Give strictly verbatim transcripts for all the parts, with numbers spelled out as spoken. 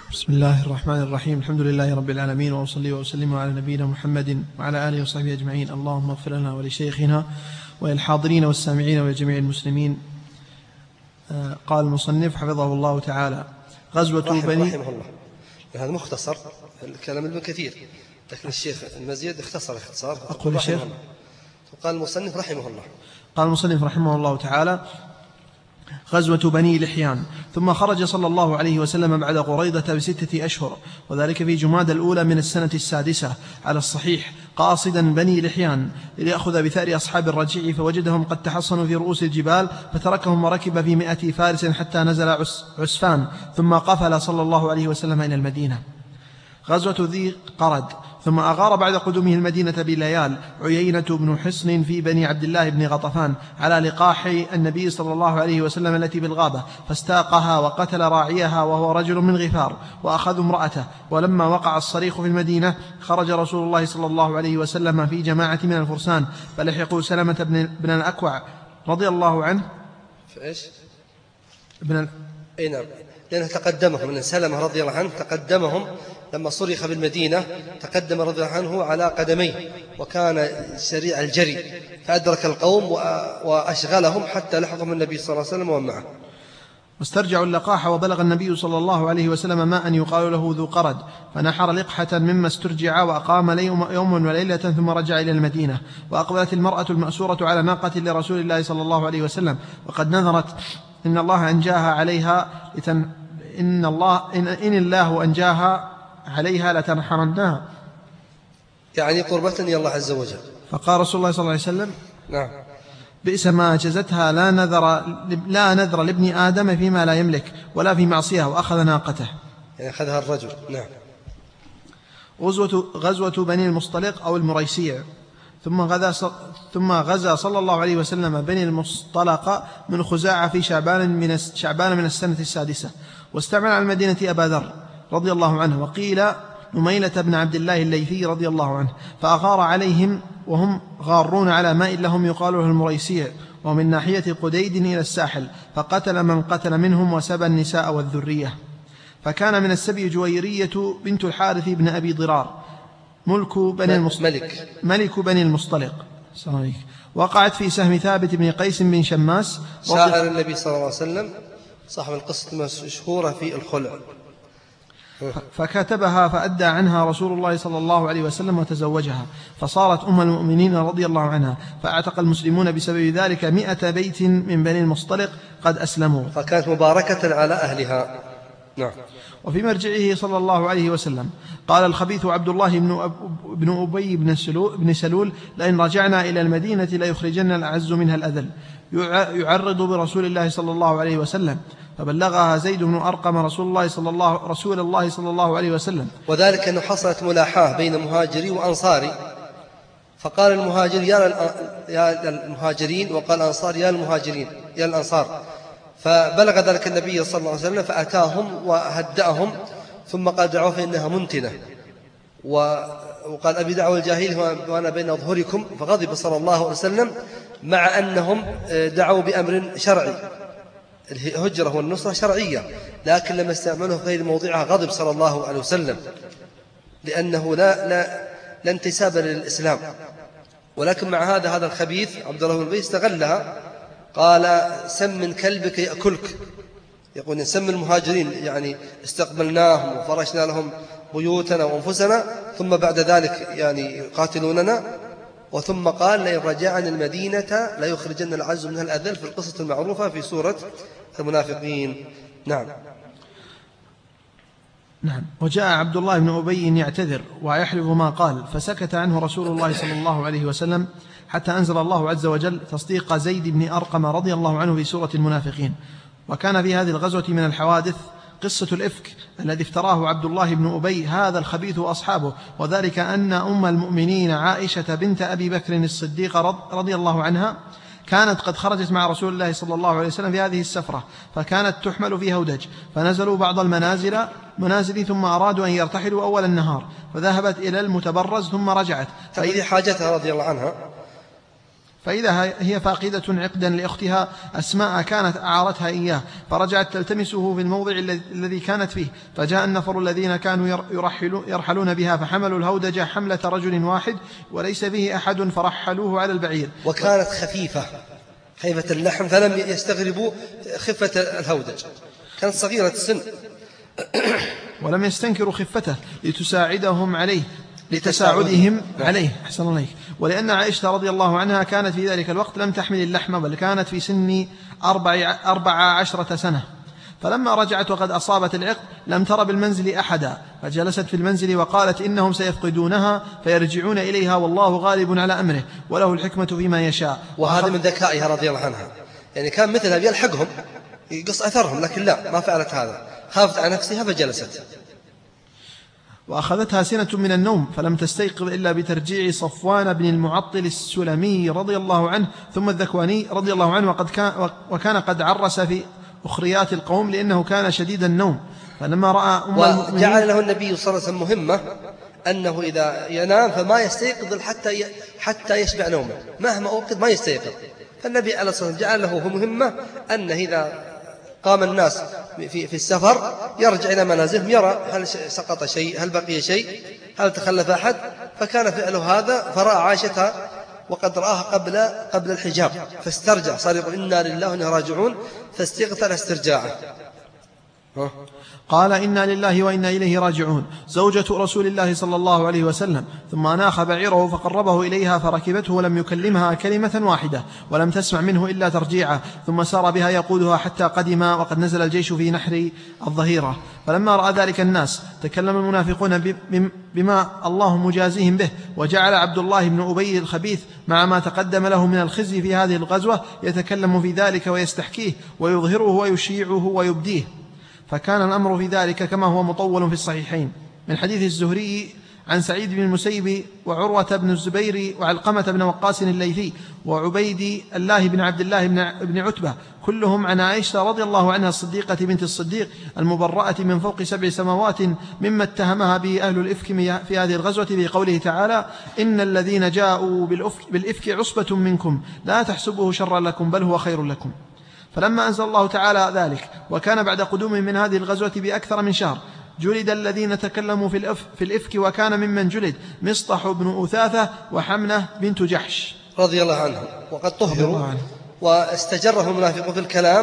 بسم الله الرحمن الرحيم. الحمد لله رب العالمين، وأصلي وأسلم على نبينا محمد وعلى آله وصحبه أجمعين. اللهم اغفر لنا ولشيخنا وللحاضرين والسامعين ولجميع المسلمين. آه قال المصنف حفظه الله تعالى: غزوة رحمه بني رحمه الله. هذا مختصر الكلام ابن كثير، لكن الشيخ المزيد اختصر اختصار. أقول الشيخ قال المصنف رحمه الله قال المصنف رحمه الله تعالى: غزوة بني لحيان. ثم خرج صلى الله عليه وسلم بعد قريضة بستة أشهر، وذلك في جمادى الأولى من السنة السادسة على الصحيح، قاصدا بني لحيان ليأخذ بثأر أصحاب الرجيع، فوجدهم قد تحصنوا في رؤوس الجبال، فتركهم وركب في مئة فارس حتى نزل عسفان، ثم قفل صلى الله عليه وسلم إلى المدينة. غزوة ذي قرد. ثم أغار بعد قدومه المدينة بليال عيينة بن حصن في بني عبد الله بن غطفان على لقاح النبي صلى الله عليه وسلم التي بالغابة، فاستاقها وقتل راعيها وهو رجل من غفار، وأخذوا امرأته. ولما وقع الصريخ في المدينة خرج رسول الله صلى الله عليه وسلم في جماعة من الفرسان، فلحقوا سلمة بن, بن الأكوع رضي الله عنه. فإيش؟ ابن ال... أي نعم، لأنه تقدمهم من سلمة رضي الله عنه، تقدمهم لما صرخ بالمدينة، تقدم رضي الله عنه على قدميه، وكان سريع الجري، فأدرك القوم وأشغلهم حتى لحقهم النبي صلى الله عليه وسلم ومعه. واسترجعوا اللقاح، وبلغ النبي صلى الله عليه وسلم ما أن يقال له ذو قرد، فنحر لقحة مما استرجع، وأقام يوم وليلة ثم رجع إلى المدينة. وأقبلت المرأة المأسورة على ناقة لرسول الله صلى الله عليه وسلم، وقد نذرت إن الله أنجاها عليها لتن إن الله إن, إن الله أنجاها عليها لتنحرنها، يعني قربة إلى الله عز وجل. فقال رسول الله صلى الله عليه وسلم: نعم، بئس ما أجزتها لا نذر لا نذر لابن آدم فيما لا يملك ولا في معصية، وأخذ ناقته. يعني أخذها الرجل. نعم. غزوة, غزوة بني المصطلق أو المريسيع. ثم غزا ثم غزا صلى الله عليه وسلم بني المصطلق من خزاعة في شعبان من شعبان من السنة السادسة، واستعمل على المدينة أبا ذر رضي الله عنه، وقيل نميلة بن عبد الله الليثي رضي الله عنه، فأغار عليهم وهم غارون على ماء لهم يقال له المريسيع، ومن ناحية قديد إلى الساحل، فقتل من قتل منهم وسبى النساء والذرية. فكان من السبي جويرية بنت الحارث بن أبي ضرار ملك بني المصطلق ملك, ملك بني المصطلق وقعت في سهم ثابت بن قيس بن شماس شاعر النبي صلى الله عليه وسلم، صاحب القصة المشهورة في الخلع، فكتبها فأدى عنها رسول الله صلى الله عليه وسلم وتزوجها، فصارت أم المؤمنين رضي الله عنها، فأعتق المسلمون بسبب ذلك مئة بيت من بني المصطلق قد أسلموا، فكانت مباركة على أهلها. نعم. وفي مرجعه صلى الله عليه وسلم قال الخبيث عبد الله بن أبي بن سلول: لئن رجعنا إلى المدينة ليخرجن الأعز منها الأذل، يعرض برسول الله صلى الله عليه وسلم، فبلغها زيد بن أرقم رسول الله صلى الله رسول الله صلى الله عليه وسلم. وذلك أنه حصلت ملاحاة بين مهاجري وأنصاري، فقال المهاجر يا المهاجرين، وقال الأنصار يا المهاجرين يا الأنصار، فبلغ ذلك النبي صلى الله عليه وسلم فأتاهم وهدأهم، ثم قال دعوه فإنها منتنة، وقال أبي دعوة الجاهل وأنا بين أظهركم، فغضب صلى الله عليه وسلم، مع أنهم دعوا بأمر شرعي، الهجرة والنصرة شرعية، لكن لما استعملوه في غير موضعها غضب صلى الله عليه وسلم، لأنه لا, لا, لا انتساب للإسلام. ولكن مع هذا هذا الخبيث عبد الله بن أبي استغلها، قال سم من كلبك يأكلك، يقول سم المهاجرين، يعني استقبلناهم وفرشنا لهم بيوتنا وأنفسنا، ثم بعد ذلك يعني يقاتلوننا، وثم قال لئن رجعنا المدينة لا يخرجن العز منها الأذل، في القصة المعروفة في سورة المنافقين. نعم. نعم. وجاء عبد الله بن أبي يعتذر ويحلف ما قال، فسكت عنه رسول الله صلى الله عليه وسلم حتى أنزل الله عز وجل تصديق زيد بن أرقم رضي الله عنه في سورة المنافقين. وكان في هذه الغزوة من الحوادث قصة الإفك الذي افتراه عبد الله بن أبي هذا الخبيث وأصحابه، وذلك أن أم المؤمنين عائشة بنت أبي بكر الصديق رضي الله عنها كانت قد خرجت مع رسول الله صلى الله عليه وسلم في هذه السفرة، فكانت تحمل في هودج، فنزلوا بعض المنازل منازل ثم أرادوا أن يرتحلوا أول النهار، فذهبت إلى المتبرز ثم رجعت فإذا حاجتها رضي الله عنها، فإذا هي فاقدة عقدا لأختها أسماء كانت أعارتها إياه، فرجعت تلتمسه في الموضع الذي كانت فيه، فجاء النفر الذين كانوا يرحلون بها فحملوا الهودج حملة رجل واحد وليس به أحد فرحلوه على البعير. وكانت خفيفة خفيفة اللحم، فلم يستغربوا خفة الهودج، كانت صغيرة السن ولم يستنكروا خفته لتساعدهم عليه لتساعدهم عليه أحسن الله، ولأن عائشة رضي الله عنها كانت في ذلك الوقت لم تحمل اللحم، بل كانت في سن أربع, أربع عشرة سنة، فلما رجعت وقد أصابت العقد لم تر بالمنزل أحدا، فجلست في المنزل وقالت إنهم سيفقدونها فيرجعون إليها والله غالب على أمره وله الحكمة فيما يشاء. وهذا من ذكائها رضي الله عنها، يعني كان مثلها بيلحقهم يقص أثرهم، لكن لا، ما فعلت هذا، خافت على نفسها فجلست. وأخذتها سنة من النوم فلم تستيقظ إلا بترجيع صفوان بن المعطل السلمي رضي الله عنه ثم الذكواني رضي الله عنه، وقد كان وكان قد عرس في أخريات القوم لأنه كان شديد النوم، فلما رأى أم المؤمنين وجعل له النبي صلى الله عليه وسلم مهمة أنه إذا ينام فما يستيقظ حتى حتى يشبع نومه، مهما أوقد ما يستيقظ، فالنبي عليه الصلاة والسلام جعل له مهمة أنه إذا قام الناس في في السفر يرجع إلى منازلهم يرى هل سقط شيء، هل بقي شيء، هل تخلف أحد، فكان فعله هذا، فرأى عائشة وقد رآها قبل قبل الحجاب فاسترجع، صار يقول إنا لله وإنا راجعون، فاستغفر استرجاعه. قال إنا لله وإنا إليه راجعون زوجة رسول الله صلى الله عليه وسلم، ثم أناخ بعيره فقربه إليها فركبته ولم يكلمها كلمة واحدة ولم تسمع منه إلا ترجيعه، ثم سار بها يقودها حتى قدم وقد نزل الجيش في نحر الظهيرة. فلما رأى ذلك الناس تكلم المنافقون بما الله مجازيهم به، وجعل عبد الله بن أبي الخبيث مع ما تقدم له من الخزي في هذه الغزوة يتكلم في ذلك ويستحكيه ويظهره ويشيعه ويبديه، فكان الأمر في ذلك كما هو مطول في الصحيحين من حديث الزهري عن سعيد بن المسيب وعروة بن الزبير وعلقمة بن وقاص الليثي وعبيد الله بن عبد الله بن عتبة كلهم عن عائشة رضي الله عنها الصديقة بنت الصديق المبرأة من فوق سبع سماوات مما اتهمها به أهل الإفك في هذه الغزوة في قوله تعالى إن الذين جاءوا بالإفك عصبة منكم لا تحسبوه شرا لكم بل هو خير لكم. فلما أنزل الله تعالى ذلك وكان بعد قدومهم من هذه الغزوة بأكثر من شهر جلد الذين تكلموا في, الأف في الإفك، وكان ممن جلد مصطح بن أثاثة وحمنة بنت جحش رضي الله عنهم، وقد طهروا واستجره المنافقون في الكلام،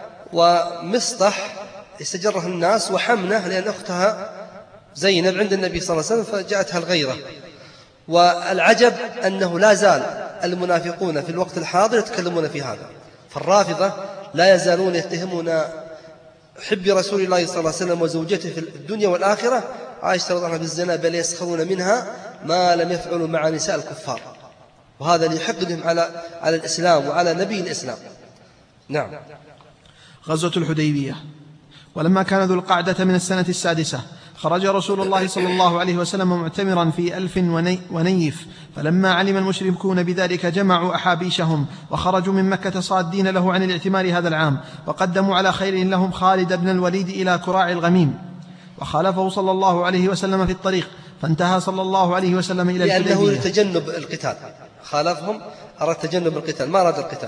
ومصطح استجره الناس، وحمنة لأن أختها زينب عند النبي صلى الله عليه وسلم فجاءتها الغيرة. والعجب أنه لا زال المنافقون في الوقت الحاضر يتكلمون في هذا، فالرافضة لا يزالون يتهمون حب رسول الله صلى الله عليه وسلم وزوجته في الدنيا والآخرة عائشة رضي الله عنها بالزنا، بل يسخرون منها ما لم يفعلوا مع نساء الكفار، وهذا ليحقدهم على على الإسلام وعلى نبي الإسلام. نعم. غزوة الحديبية. ولما كان ذو القعدة من السنة السادسة خرج رسول الله صلى الله عليه وسلم معتمرا في ألف ونيف، فلما علم المشركون بذلك جمعوا أحابيشهم وخرجوا من مكة صادين له عن الاعتمار هذا العام، وقدموا على خير لهم خالد بن الوليد إلى كراع الغميم، وخالفه صلى الله عليه وسلم في الطريق، فانتهى صلى الله عليه وسلم إلى الحديبية لأنه لتجنب القتال، خالفهم أراد تجنب القتال، ما أراد القتال.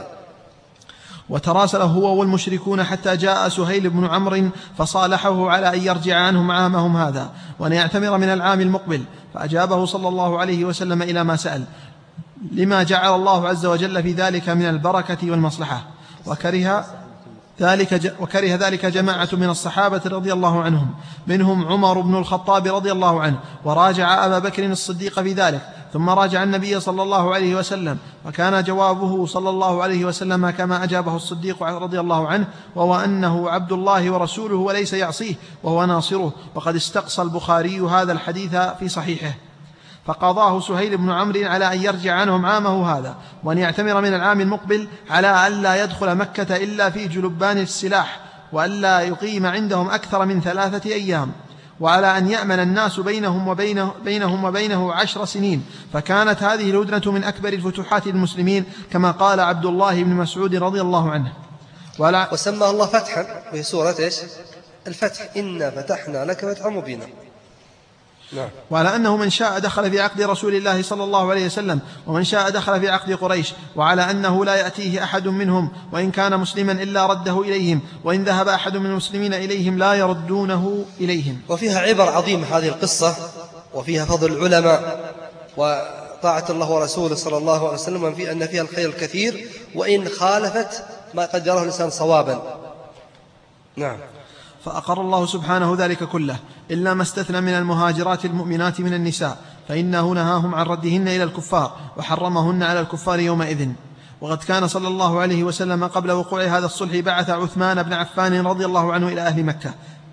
وتراسل هو والمشركون حتى جاء سهيل بن عمرو فصالحه على أن يرجع عنهم عامهم هذا وأن يعتمر من العام المقبل، فأجابه صلى الله عليه وسلم إلى ما سأل لما جعل الله عز وجل في ذلك من البركة والمصلحة، وكره ذلك, وكره ذلك جماعة من الصحابة رضي الله عنهم، منهم عمر بن الخطاب رضي الله عنه، وراجع أبا بكر الصديق في ذلك، ثم راجع النبي صلى الله عليه وسلم، وكان جوابه صلى الله عليه وسلم كما أجابه الصديق رضي الله عنه، وهو أنه عبد الله ورسوله وليس يعصيه وهو ناصره، وقد استقصى البخاري هذا الحديث في صحيحه. فقضاه سهيل بن عمرو على أن يرجع عنهم عامه هذا، وأن يعتمر من العام المقبل على أن لا يدخل مكة إلا في جلبان السلاح، وأن لا يقيم عندهم أكثر من ثلاثة أيام، وعلى أن يأمن الناس بينهم وبينه, بينهم وبينه عشر سنين. فكانت هذه الهدنة من أكبر الفتوحات للمسلمين كما قال عبد الله بن مسعود رضي الله عنه. وسمى الله فتحا في سورة إيش؟ الفتح، إنا فتحنا لك فتحا مبينا. نعم. وعلى أنه من شاء دخل في عقد رسول الله صلى الله عليه وسلم ومن شاء دخل في عقد قريش، وعلى أنه لا يأتيه أحد منهم وإن كان مسلما إلا رده إليهم، وإن ذهب أحد من المسلمين إليهم لا يردونه إليهم. وفيها عبر عظيمة هذه القصة، وفيها فضل العلماء وطاعة الله ورسوله صلى الله عليه وسلم، وفي أن فيها الخير الكثير وإن خالفت ما قدره الإنسان صوابا. نعم. فأقر الله سبحانه ذلك كله إلا ما استثنى من المهاجرات المؤمنات من النساء، فإنه نهاهم عن ردهن إلى الكفار وحرمهن على الكفار يومئذ. وقد كان صلى الله عليه وسلم قبل وقوع هذا الصلح بعث عثمان بن عفان رضي الله عنه إلى أهل مكة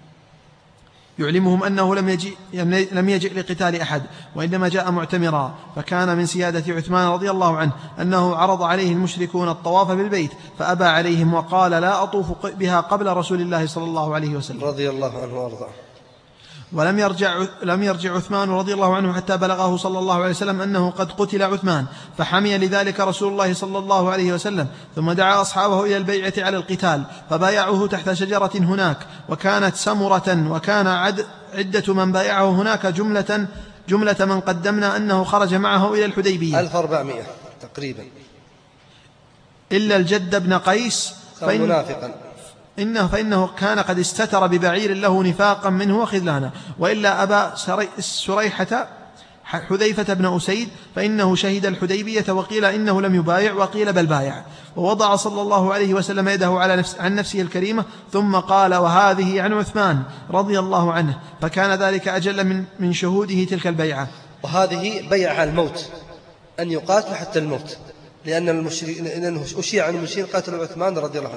يعلمهم أنه لم يجئ, لم يجئ لقتال أحد وإنما جاء معتمرا. فكان من سيادة عثمان رضي الله عنه أنه عرض عليه المشركون الطواف بالبيت فأبى عليهم وقال لا أطوف بها قبل رسول الله صلى الله عليه وسلم رضي الله عنه وارضاه. ولم يرجع, لم يرجع عثمان رضي الله عنه حتى بلغه صلى الله عليه وسلم أنه قد قتل عثمان، فحمي لذلك رسول الله صلى الله عليه وسلم، ثم دعا أصحابه إلى البيعة على القتال فبايعوه تحت شجرة هناك، وكانت سمرة، وكان عد عدة من بايعه هناك جملة, جملة من قدمنا أنه خرج معه إلى الحديبية ألف وأربعمائة تقريبا، إلا الجد بن قيس كان منافقا إنه فإنه كان قد استتر ببعير له نفاقا منه وخذلانا، وإلا أبا سريحة حذيفة بن أسيد فإنه شهد الحديبية، وقيل إنه لم يبايع وقيل بل بايع. ووضع صلى الله عليه وسلم يده على نفس عن نفسه الكريمة ثم قال وهذه عن عثمان رضي الله عنه، فكان ذلك أجل من, من شهوده تلك البيعة. وهذه بيع على الموت، أن يقاتل حتى الموت، لأن المشركين لأنه أشيع عن المشركين قاتلوا عثمان رضي الله عنه.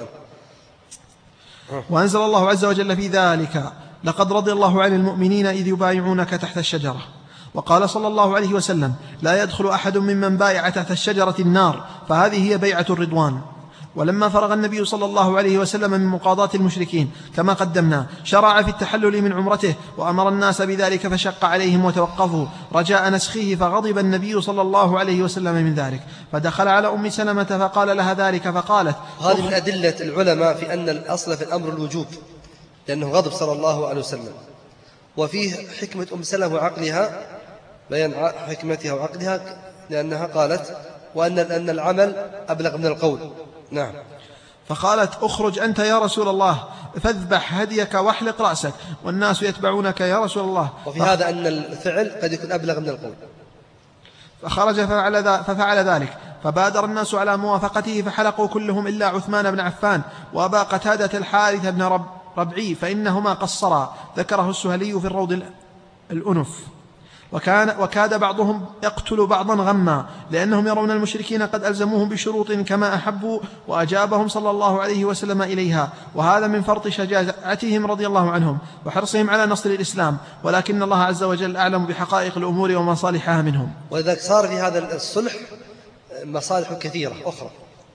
وأنزل الله عز وجل في ذلك لقد رضي الله عن المؤمنين إذ يبايعونك تحت الشجرة. وقال صلى الله عليه وسلم لا يدخل أحد ممن بايع تحت الشجرة النار، فهذه هي بيعة الرضوان. ولما فرغ النبي صلى الله عليه وسلم من مقاضاة المشركين كما قدمنا شرع في التحلل من عمرته وأمر الناس بذلك فشق عليهم وتوقفوا رجاء نسخه، فغضب النبي صلى الله عليه وسلم من ذلك، فدخل على أم سلمة فقال لها ذلك فقالت. هذه من أدلة العلماء في أن الأصل في الأمر الوجوب، لأنه غضب صلى الله عليه وسلم. وفيه حكمة أم سلمة وعقلها، بيان حكمتها وعقلها، لأنها قالت وأن أن العمل أبلغ من القول. نعم. فقالت اخرج أنت يا رسول الله فاذبح هديك واحلق رأسك والناس يتبعونك يا رسول الله. وفي هذا أن الفعل قد يكون أبلغ من القول. فخرج ففعل, ففعل ذلك، فبادر الناس على موافقته فحلقوا كلهم إلا عثمان بن عفان وأبا قتادة الحارث بن رب ربعي فإنهما قصرا، ذكره السهلي في الروض الأنف. وكان وكاد بعضهم يقتل بعضا غما، لأنهم يرون المشركين قد ألزموهم بشروط كما أحبوا، وأجابهم صلى الله عليه وسلم إليها، وهذا من فرط شجاعتهم رضي الله عنهم وحرصهم على نصر الإسلام، ولكن الله عز وجل أعلم بحقائق الأمور ومصالحها منهم. ولذلك صار في هذا الصلح مصالح كثيرة أخرى.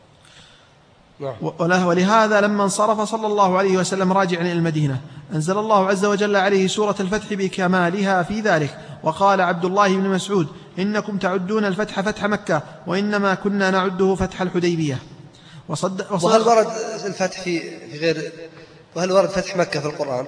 ولهذا لما انصرف صلى الله عليه وسلم راجعا إلى المدينة أنزل الله عز وجل عليه سورة الفتح بكمالها في ذلك، وقال عبد الله بن مسعود إنكم تعدون الفتح فتح مكة وإنما كنا نعده فتح الحديبية. وصد وصد وهل ورد الفتح في غير وهل ورد فتح مكة في القرآن؟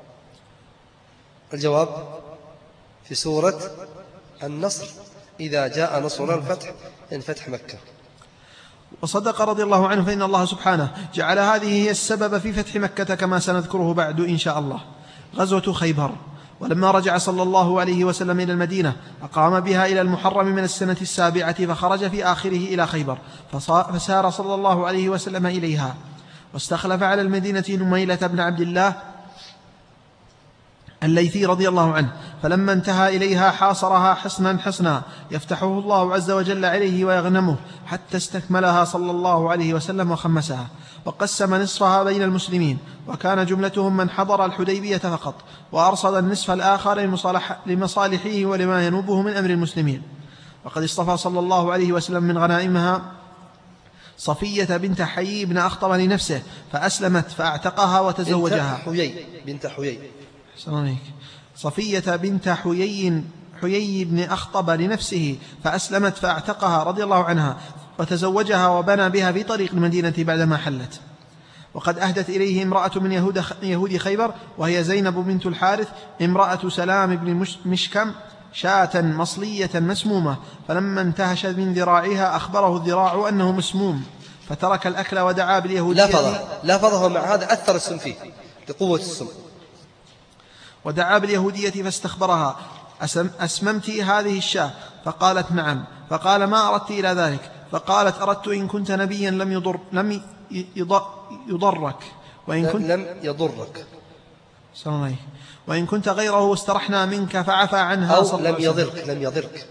الجواب في سورة النصر إذا جاء نصر الفتح إن فتح مكة. وصدق رضي الله عنه، فإن الله سبحانه جعل هذه هي السبب في فتح مكة كما سنذكره بعد إن شاء الله. غزوة خيبر. ولما رجع صلى الله عليه وسلم إلى المدينة أقام بها إلى المحرم من السنة السابعة، فخرج في آخره إلى خيبر، فسار صلى الله عليه وسلم إليها، واستخلف على المدينة نميلة بن عبد الله الليثي رضي الله عنه، فلما انتهى إليها حاصرها حصنا حصنا يفتحه الله عز وجل عليه ويغنمه، حتى استكملها صلى الله عليه وسلم وخمسها، وقسم نصفها بين المسلمين، وكان جملتهم من حضر الحديبية فقط، وأرصد النصف الآخر لمصالحه ولما ينوبه من أمر المسلمين. وقد اصطفى صلى الله عليه وسلم من غنائمها صفية بنت حيي بن أخطب لنفسه، فأسلمت فأعتقها وتزوجها. بنت حيي بنت حيي صفية بنت حيي حيي بن أخطب لنفسه فأسلمت فأعتقها رضي الله عنها وتزوجها، وبنى بها في طريق المدينة بعدما حلت. وقد أهدت إليه امرأة من يهود, يهود خيبر وهي زينب بنت الحارث امرأة سلام بن مشكم شاة مصلية مسمومة، فلما انتهش من ذراعها أخبره الذراع أنه مسموم فترك الأكل ودعا باليهودية. لفظه لفظه مع هذا أثر السم فيه لقوة السم. ودعا باليهودية فاستخبرها: أسم أسممت هذه الشاة؟ فقالت: نعم. فقال: ما أردت إلى ذلك؟ فقالت: أردت إن كنت نبيا لم يضر لم يضرك وإن كنت لم يضرك سلام وإن كنت غيره استرحنا منك فعفى عنها. أو لم يضرك لم يضرك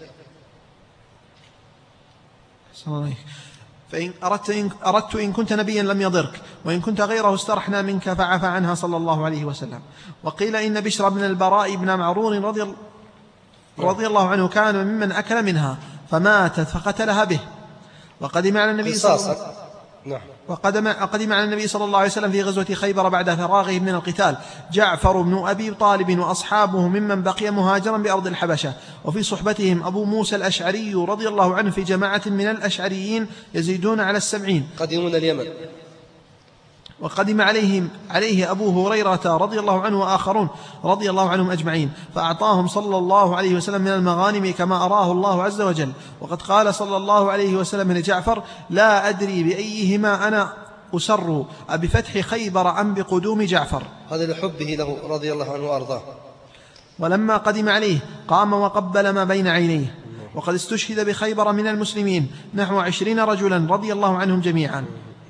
سلام فإن أردت إن, أردت إن كنت نبيا لم يضرك وإن كنت غيره استرحنا منك فعفى عنها صلى الله عليه وسلم. وقيل إن بشر بن البراء بن معرور رضي, رضي الله عنه كان ممن أكل منها فماتت فقتلها به. وقدم على النبي صلى الله عليه وسلم نعم. وقدم قدم على النبي صلى الله عليه وسلم في غزوة خيبر بعد فراغه من القتال جعفر بن أبي طالب وأصحابه ممن بقي مهاجرا بأرض الحبشة، وفي صحبتهم أبو موسى الأشعري رضي الله عنه في جماعة من الأشعريين يزيدون على السبعين قدمون اليمن. وقدم عليهم عليه أبو هريرة رضي الله عنه وآخرون رضي الله عنهم أجمعين، فأعطاهم صلى الله عليه وسلم من المغانم كما أراه الله عز وجل. وقد قال صلى الله عليه وسلم لجعفر: لا أدري بأيهما أنا أسر، أبفتح خيبر أم بقدوم جعفر؟ هذا لحبه له رضي الله عنه وأرضاه. ولما قدم عليه قام وقبل ما بين عينيه. وقد استشهد بخيبر من المسلمين نحو عشرين رجلا رضي الله عنهم جميعا.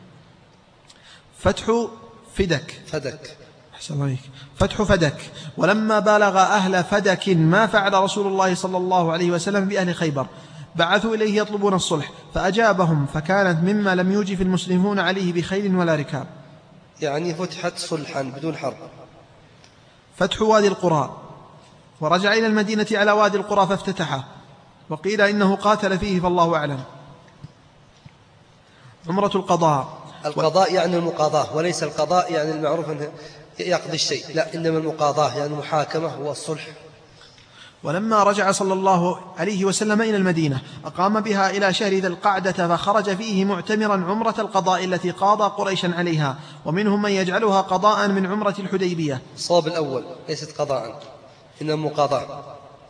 فتح فدك فدك أحسن عليك فتح فدك. ولما بالغ أهل فدك ما فعل رسول الله صلى الله عليه وسلم بأهل خيبر بعثوا إليه يطلبون الصلح فأجابهم، فكانت مما لم يوجف المسلمون عليه بخيل ولا ركاب، يعني فتحت صلحا بدون حرب. فتح وادي القرى. ورجع إلى المدينة على وادي القرى فافتتحه، وقيل إنه قاتل فيه فالله أعلم. عمرة القضاء. القضاء يعني المقاضاة، وليس القضاء يعني المعروف أنه يقضي الشيء، لا، إنما المقاضاة يعني المحاكمة والصلح. ولما رجع صلى الله عليه وسلم إلى المدينة أقام بها إلى شهر ذي القعدة فخرج فيه معتمرا عمرة القضاء التي قاضى قريشا عليها، ومنهم من يجعلها قضاء من عمرة الحديبية. الصواب الأول ليست قضاء إنما مقاضاة،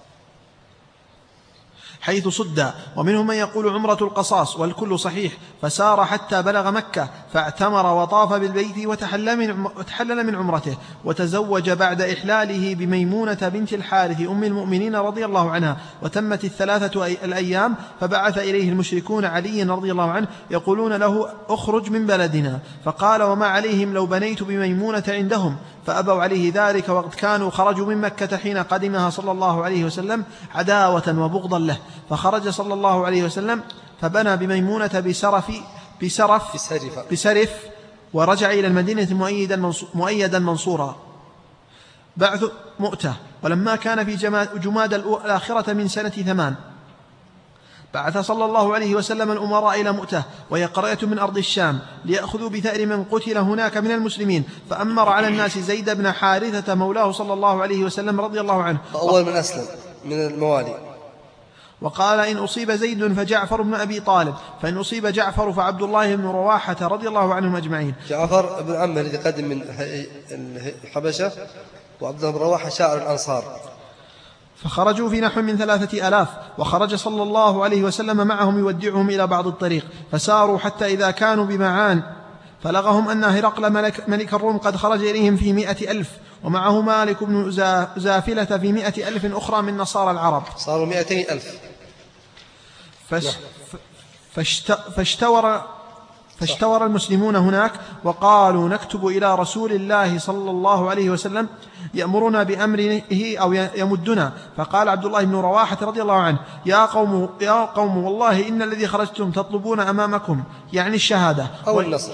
حيث صد. ومنهم من يقول عمرة القصاص، والكل صحيح. فسار حتى بلغ مكة فاعتمر وطاف بالبيت وتحلل من, وتحلل من عمرته، وتزوج بعد إحلاله بميمونة بنت الحارث أم المؤمنين رضي الله عنها. وتمت الثلاثة الأيام فبعث إليه المشركون علي رضي الله عنه يقولون له: أخرج من بلدنا. فقال: وما عليهم لو بنيت بميمونة عندهم؟ فأبوا عليه ذلك، وقد كانوا خرجوا من مكة حين قدمها صلى الله عليه وسلم عداوة وبغضا له. فخرج صلى الله عليه وسلم فبنى بميمونة بسرف بسرف, بسرف, بسرف ورجع إلى المدينة مؤيدا, مؤيدا منصورا. بعث مؤتة. ولما كان في جماد الآخرة من سنة ثمان بعث صلى الله عليه وسلم الأمراء إلى مؤتة، وهي قرية من أرض الشام، ليأخذوا بثأر من قتل هناك من المسلمين. فأمر على الناس زيد بن حارثة مولاه صلى الله عليه وسلم رضي الله عنه، أول من أسلم من الموالي. وقال: إن أصيب زيد فجعفر بن أبي طالب، فإن أصيب جعفر فعبد الله بن رواحة رضي الله عنهم أجمعين. جعفر بن عمه الذي قدم من الحبشة، وعبد الله بن رواحة شاعر الأنصار. فخرجوا في نحو من ثلاثة ألاف، وخرج صلى الله عليه وسلم معهم يودعهم إلى بعض الطريق، فساروا حتى إذا كانوا بمعان فلغهم أن هرقل ملك, ملك الروم قد خرج إليهم في مئة ألف، ومعه مالك بن زافلة في مئة ألف أخرى من نصارى العرب، صاروا مئتين ألف. فش فاشت فاشتور فاشتور المسلمون هناك، وقالوا: نكتب إلى رسول الله صلى الله عليه وسلم يأمرنا بأمره أو يمدنا. فقال عبد الله بن رواحة رضي الله عنه: يا قوم, يا قوم والله إن الذي خرجتم تطلبون أمامكم يعني الشهادة أو النصر،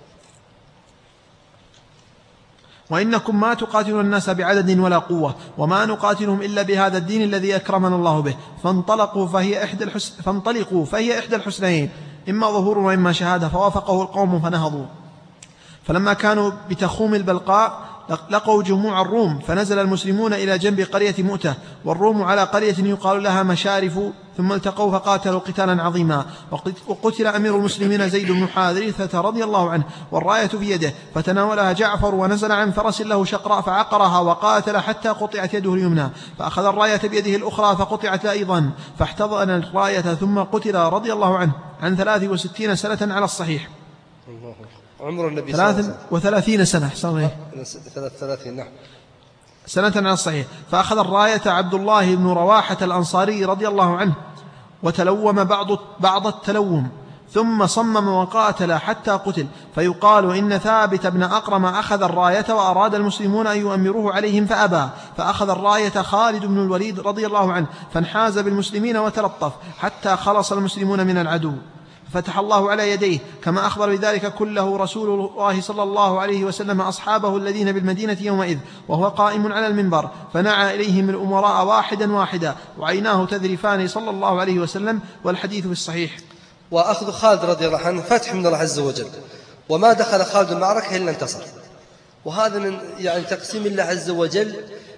وإنكم ما تقاتلون الناس بعدد ولا قوة، وما نقاتلهم إلا بهذا الدين الذي أكرمنا الله به. فانطلقوا فهي إحدى الحسن فانطلقوا فهي إحدى الحسنين، إما ظهور وإما شهادة. فوافقه القوم فنهضوا. فلما كانوا بتخوم البلقاء لقوا جموع الروم، فنزل المسلمون إلى جنب قرية مؤتة، والروم على قرية يقال لها مشارف، ثم التقوا فقاتلوا قتالا عظيما. وقتل أمير المسلمين زيد بن حارثة رضي الله عنه والراية في يده، فتناولها جعفر ونزل عن فرس له شقراء فعقرها وقاتل حتى قطعت يده اليمنى، فأخذ الراية بيده الأخرى فقطعت أيضا، فاحتضن الراية ثم قتل رضي الله عنه عن ثلاث وستين سنة على الصحيح. الله. عمر النبي صلى الله عليه وسلم ثلاث وثلاثين سنة ثلاثين نعم سنة على الصحيح. فأخذ الراية عبد الله بن رواحة الأنصاري رضي الله عنه، وتلوم بعض بعض التلوم، ثم صمم وقاتل حتى قتل. فيقال إن ثابت بن أقرم أخذ الراية وأراد المسلمون أن يؤمروه عليهم فأبى، فأخذ الراية خالد بن الوليد رضي الله عنه، فانحاز بالمسلمين وتلطف حتى خلص المسلمون من العدو، فتح الله على يديه، كما أخبر بذلك كله رسول الله صلى الله عليه وسلم أصحابه الذين بالمدينة يومئذ وهو قائم على المنبر، فنعى إليهم الأمراء واحدا واحدا وعيناه تذرفان صلى الله عليه وسلم، والحديث في الصحيح. وأخذ خالد رضي الله عنه فتح من الله عز وجل، وما دخل خالد المعركة إلا انتصر. وهذا من يعني تقسيم الله عز وجل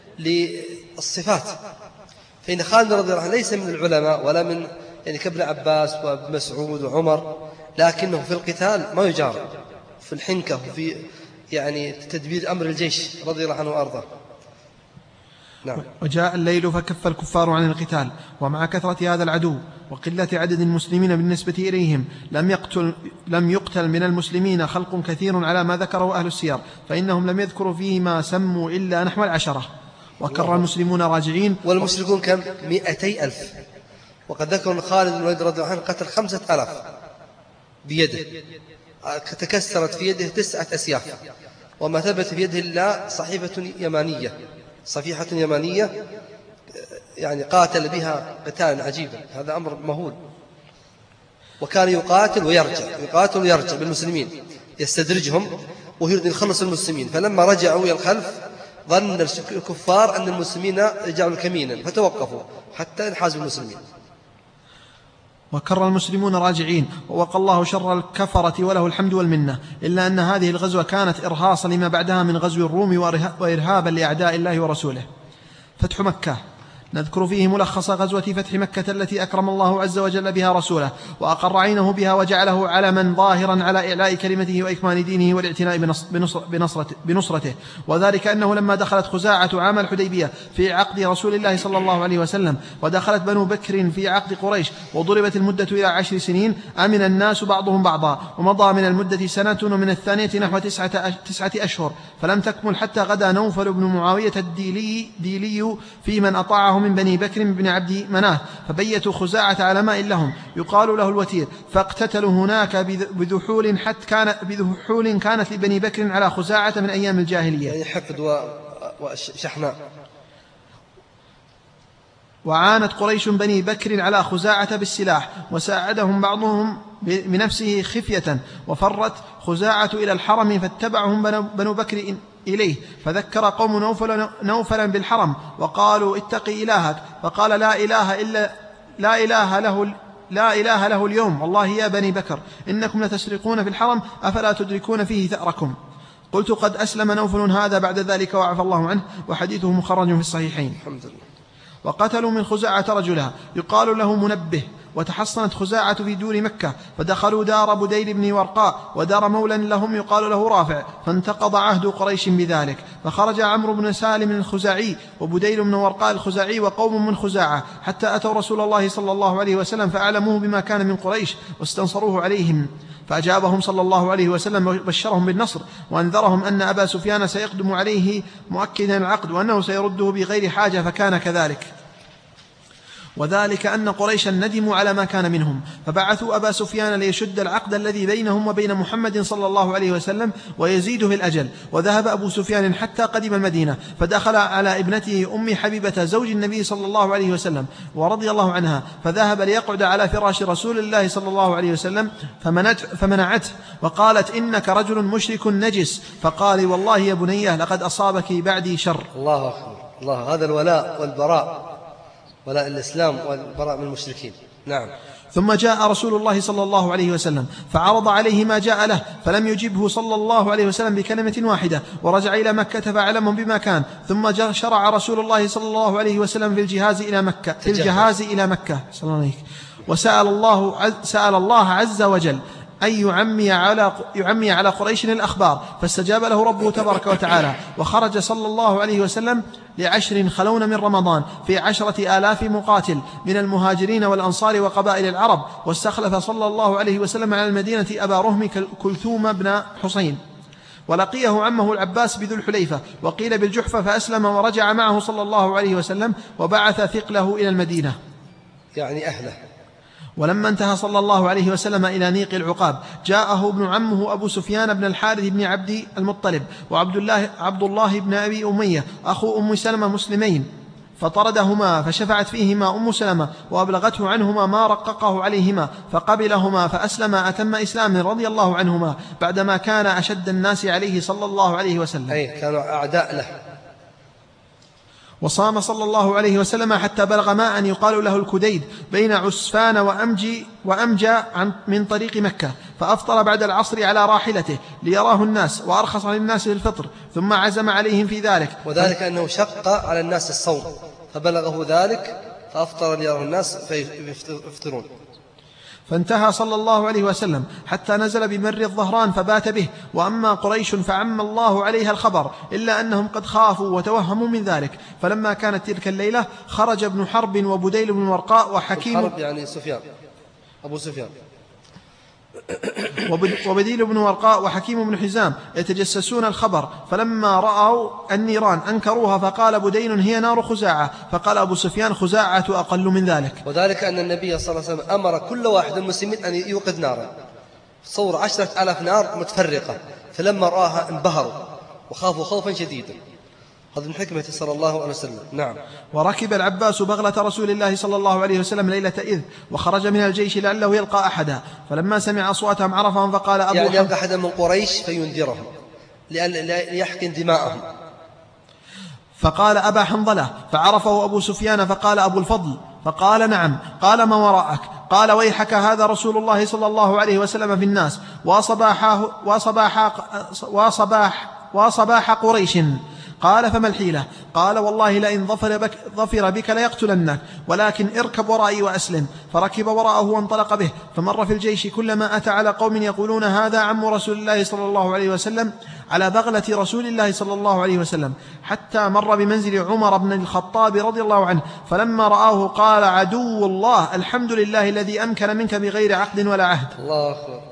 للصفات، فإن خالد رضي الله عنه ليس من العلماء ولا من يعني كابن عباس وابن مسعود وعمر، لكنه في القتال ما يجار، في الحنكة وفي يعني تدبير أمر الجيش رضي الله عنه وأرضاه. نعم. وجاء الليل فكف الكفار عن القتال، ومع كثرة هذا العدو وقلة عدد المسلمين بالنسبة إليهم لم يقتل, لم يقتل من المسلمين خلق كثير على ما ذكره أهل السير، فإنهم لم يذكروا فيه ما سموا إلا نحو العشرة. وكر المسلمون راجعين، والمشركون كم؟ مئتي ألف. وقد ذكر خالد بن الوليد رضي الله عنه قتل خمسة آلاف بيده، تكسرت في يده تسعة أسياف، وما ثبت في يده إلا صحيفة يمانية، صفيحة يمانية يعني قاتل بها قتالا عجيبا، هذا أمر مهول. وكان يقاتل ويرجع، يقاتل ويرجع بالمسلمين، يستدرجهم ويريد يخلص المسلمين، فلما رجعوا إلى الخلف ظن الكفار أن المسلمين رجعوا كمينا فتوقفوا حتى انحازوا المسلمين. وكر المسلمون راجعين، ووقى الله شر الكفرة وله الحمد والمنة، إلا أن هذه الغزوة كانت إرهاصا لما بعدها من غزو الروم وإرهابا لأعداء الله ورسوله. فتح مكة، نذكر فيه ملخص غزوة فتح مكة التي أكرم الله عز وجل بها رسوله، وأقر عينه بها وجعله علما ظاهرا على إعلاء كلمته وإكمال دينه والاعتناء بنصرته, بنصرته. وذلك أنه لما دخلت خزاعة عام الحديبية في عقد رسول الله صلى الله عليه وسلم، ودخلت بنو بكر في عقد قريش، وضربت المدة إلى عشر سنين، أمن الناس بعضهم بعضا، ومضى من المدة سنة ومن الثانية نحو تسعة, تسعة أشهر، فلم تكمل حتى غدا نوفل بن معاوية الديلي ديلي في من أطاعه من بني بكر بن عبد مناف، فبيتوا خزاعة على ماء لهم يقال له الوتير، فاقتتلوا هناك بذحول حتى كان بذحول كانت لبني بكر على خزاعة من أيام الجاهلية، يعني حقد وشحناء. وعانت قريش بني بكر على خزاعة بالسلاح، وساعدهم بعضهم بنفسه خفية، وفرت خزاعة إلى الحرم فاتبعهم بنو بكر إليه، فذكر قوم نوفل نوفلا بالحرم وقالوا اتقي إلهك، فقال لا إله إلا لا إله له لا إله له اليوم، والله يا بني بكر إنكم لتسرقون في الحرم أفلا تدركون فيه ثأركم. قلت قد أسلم نوفل هذا بعد ذلك وعفى الله عنه، وحديثه مخرج في الصحيحين. الحمد لله. وقتلوا من خزاعة رجلها يقال له منبه، وتحصنت خزاعة في دور مكة، فدخلوا دار بديل بن ورقاء ودار مولى لهم يقال له رافع، فانتقض عهد قريش بذلك، فخرج عمرو بن سالم الخزاعي وبديل بن ورقاء الخزاعي وقوم من خزاعة حتى أتوا رسول الله صلى الله عليه وسلم فأعلموه بما كان من قريش واستنصروه عليهم، فأجابهم صلى الله عليه وسلم وبشرهم بالنصر، وأنذرهم أن أبا سفيان سيقدم عليه مؤكدا العقد وأنه سيرده بغير حاجة، فكان كذلك. وذلك أن قريشا ندموا على ما كان منهم، فبعثوا أبا سفيان ليشد العقد الذي بينهم وبين محمد صلى الله عليه وسلم ويزيده في الأجل. وذهب أبو سفيان حتى قدم المدينة، فدخل على ابنته أم حبيبة زوج النبي صلى الله عليه وسلم ورضي الله عنها، فذهب ليقعد على فراش رسول الله صلى الله عليه وسلم فمنعته وقالت إنك رجل مشرك نجس، فقال والله يا بنيه لقد أصابك بعدي شر. الله أكبر، الله، هذا الولاء والبراء، ولاء الإسلام والبراء من المشركين. نعم. ثم جاء رسول الله صلى الله عليه وسلم فعرض عليه ما جاء له، فلم يجبه صلى الله عليه وسلم بكلمة واحدة، ورجع إلى مكة فأعلمهم بما كان. ثم شرع رسول الله صلى الله عليه وسلم في الجهاز إلى مكة في الجهاز إلى مكة صلى الله عليه وسلم، وسأل الله سأل الله عز وجل أن يعمي على يعمي على قريش الأخبار، فاستجاب له ربه تبارك وتعالى، وخرج صلى الله عليه وسلم لعشر خلون من رمضان في عشرة آلاف مقاتل من المهاجرين والأنصار وقبائل العرب، واستخلف صلى الله عليه وسلم على المدينة أبا رهم كلثوم بن حصين، ولقيه عمه العباس بذو الحليفة وقيل بالجحفة، فأسلم ورجع معه صلى الله عليه وسلم وبعث ثقله إلى المدينة يعني أهله. ولما انتهى صلى الله عليه وسلم إلى نيق العقاب جاءه ابن عمه أبو سفيان بن الحارث بن عبد المطلب وعبد الله, عبد الله بن أبي أمية أخو أم سلمة مسلمين، فطردهما فشفعت فيهما أم سلمة وأبلغته عنهما ما رققه عليهما، فقبلهما فأسلم أتم إسلام رضي الله عنهما، بعدما كان أشد الناس عليه صلى الله عليه وسلم، أي كانوا أعداء له. وصام صلى الله عليه وسلم حتى بلغ ماء يقال له الكديد بين عسفان وأمجي وأمجى من طريق مكة، فأفطر بعد العصر على راحلته ليراه الناس، وأرخص للناس للفطر، ثم عزم عليهم في ذلك، وذلك أنه شق على الناس الصوم فبلغه ذلك فأفطر ليراه الناس فيفطرون. فانتهى صلى الله عليه وسلم حتى نزل بمر الظهران فبات به. وأما قريش فعم الله عليها الخبر، إلا أنهم قد خافوا وتوهموا من ذلك. فلما كانت تلك الليلة خرج ابن حرب وبديل بن ورقاء وحكيم حرب يعني سفيان أبو سفيان وبديل بن ورقاء وحكيم بن حزام يتجسسون الخبر، فلما رأوا النيران أنكروها، فقال بديل هي نار خزاعة، فقال أبو سفيان خزاعة أقل من ذلك. وذلك أن النبي صلى الله عليه وسلم أمر كل واحد من المسلمين أن يوقد نارا، صور عشرة آلاف نار متفرقة، فلما رآها انبهروا وخافوا خوفا شديدا. هذا من حكمة صلى الله عليه وسلم. نعم. وركب العباس بغلة رسول الله صلى الله عليه وسلم ليلة إذ، وخرج من الجيش لعله يلقى أحدا، فلما سمع أصواتهم عرفهم فقال أبو يعني يلقى أحدا من قريش فينذرهم ليحقن دماءهم، فقال أبا حنظلة، فعرفه أبو سفيان فقال أبو الفضل، فقال نعم. قال ما وراءك؟ قال ويحك هذا رسول الله صلى الله عليه وسلم في الناس وصباح, وصباح, وصباح, وصباح قريش. قال فما الحيلة؟ قال والله لئن ظفر بك, ظفر بك ليقتلنك، ولكن اركب ورائي وأسلم. فركب وراءه وانطلق به، فمر في الجيش كلما أتى على قوم يقولون هذا عم رسول الله صلى الله عليه وسلم على بغلة رسول الله صلى الله عليه وسلم، حتى مر بمنزل عمر بن الخطاب رضي الله عنه، فلما رآه قال عدو الله الحمد لله الذي أمكن منك بغير عقد ولا عهد. الله أكبر.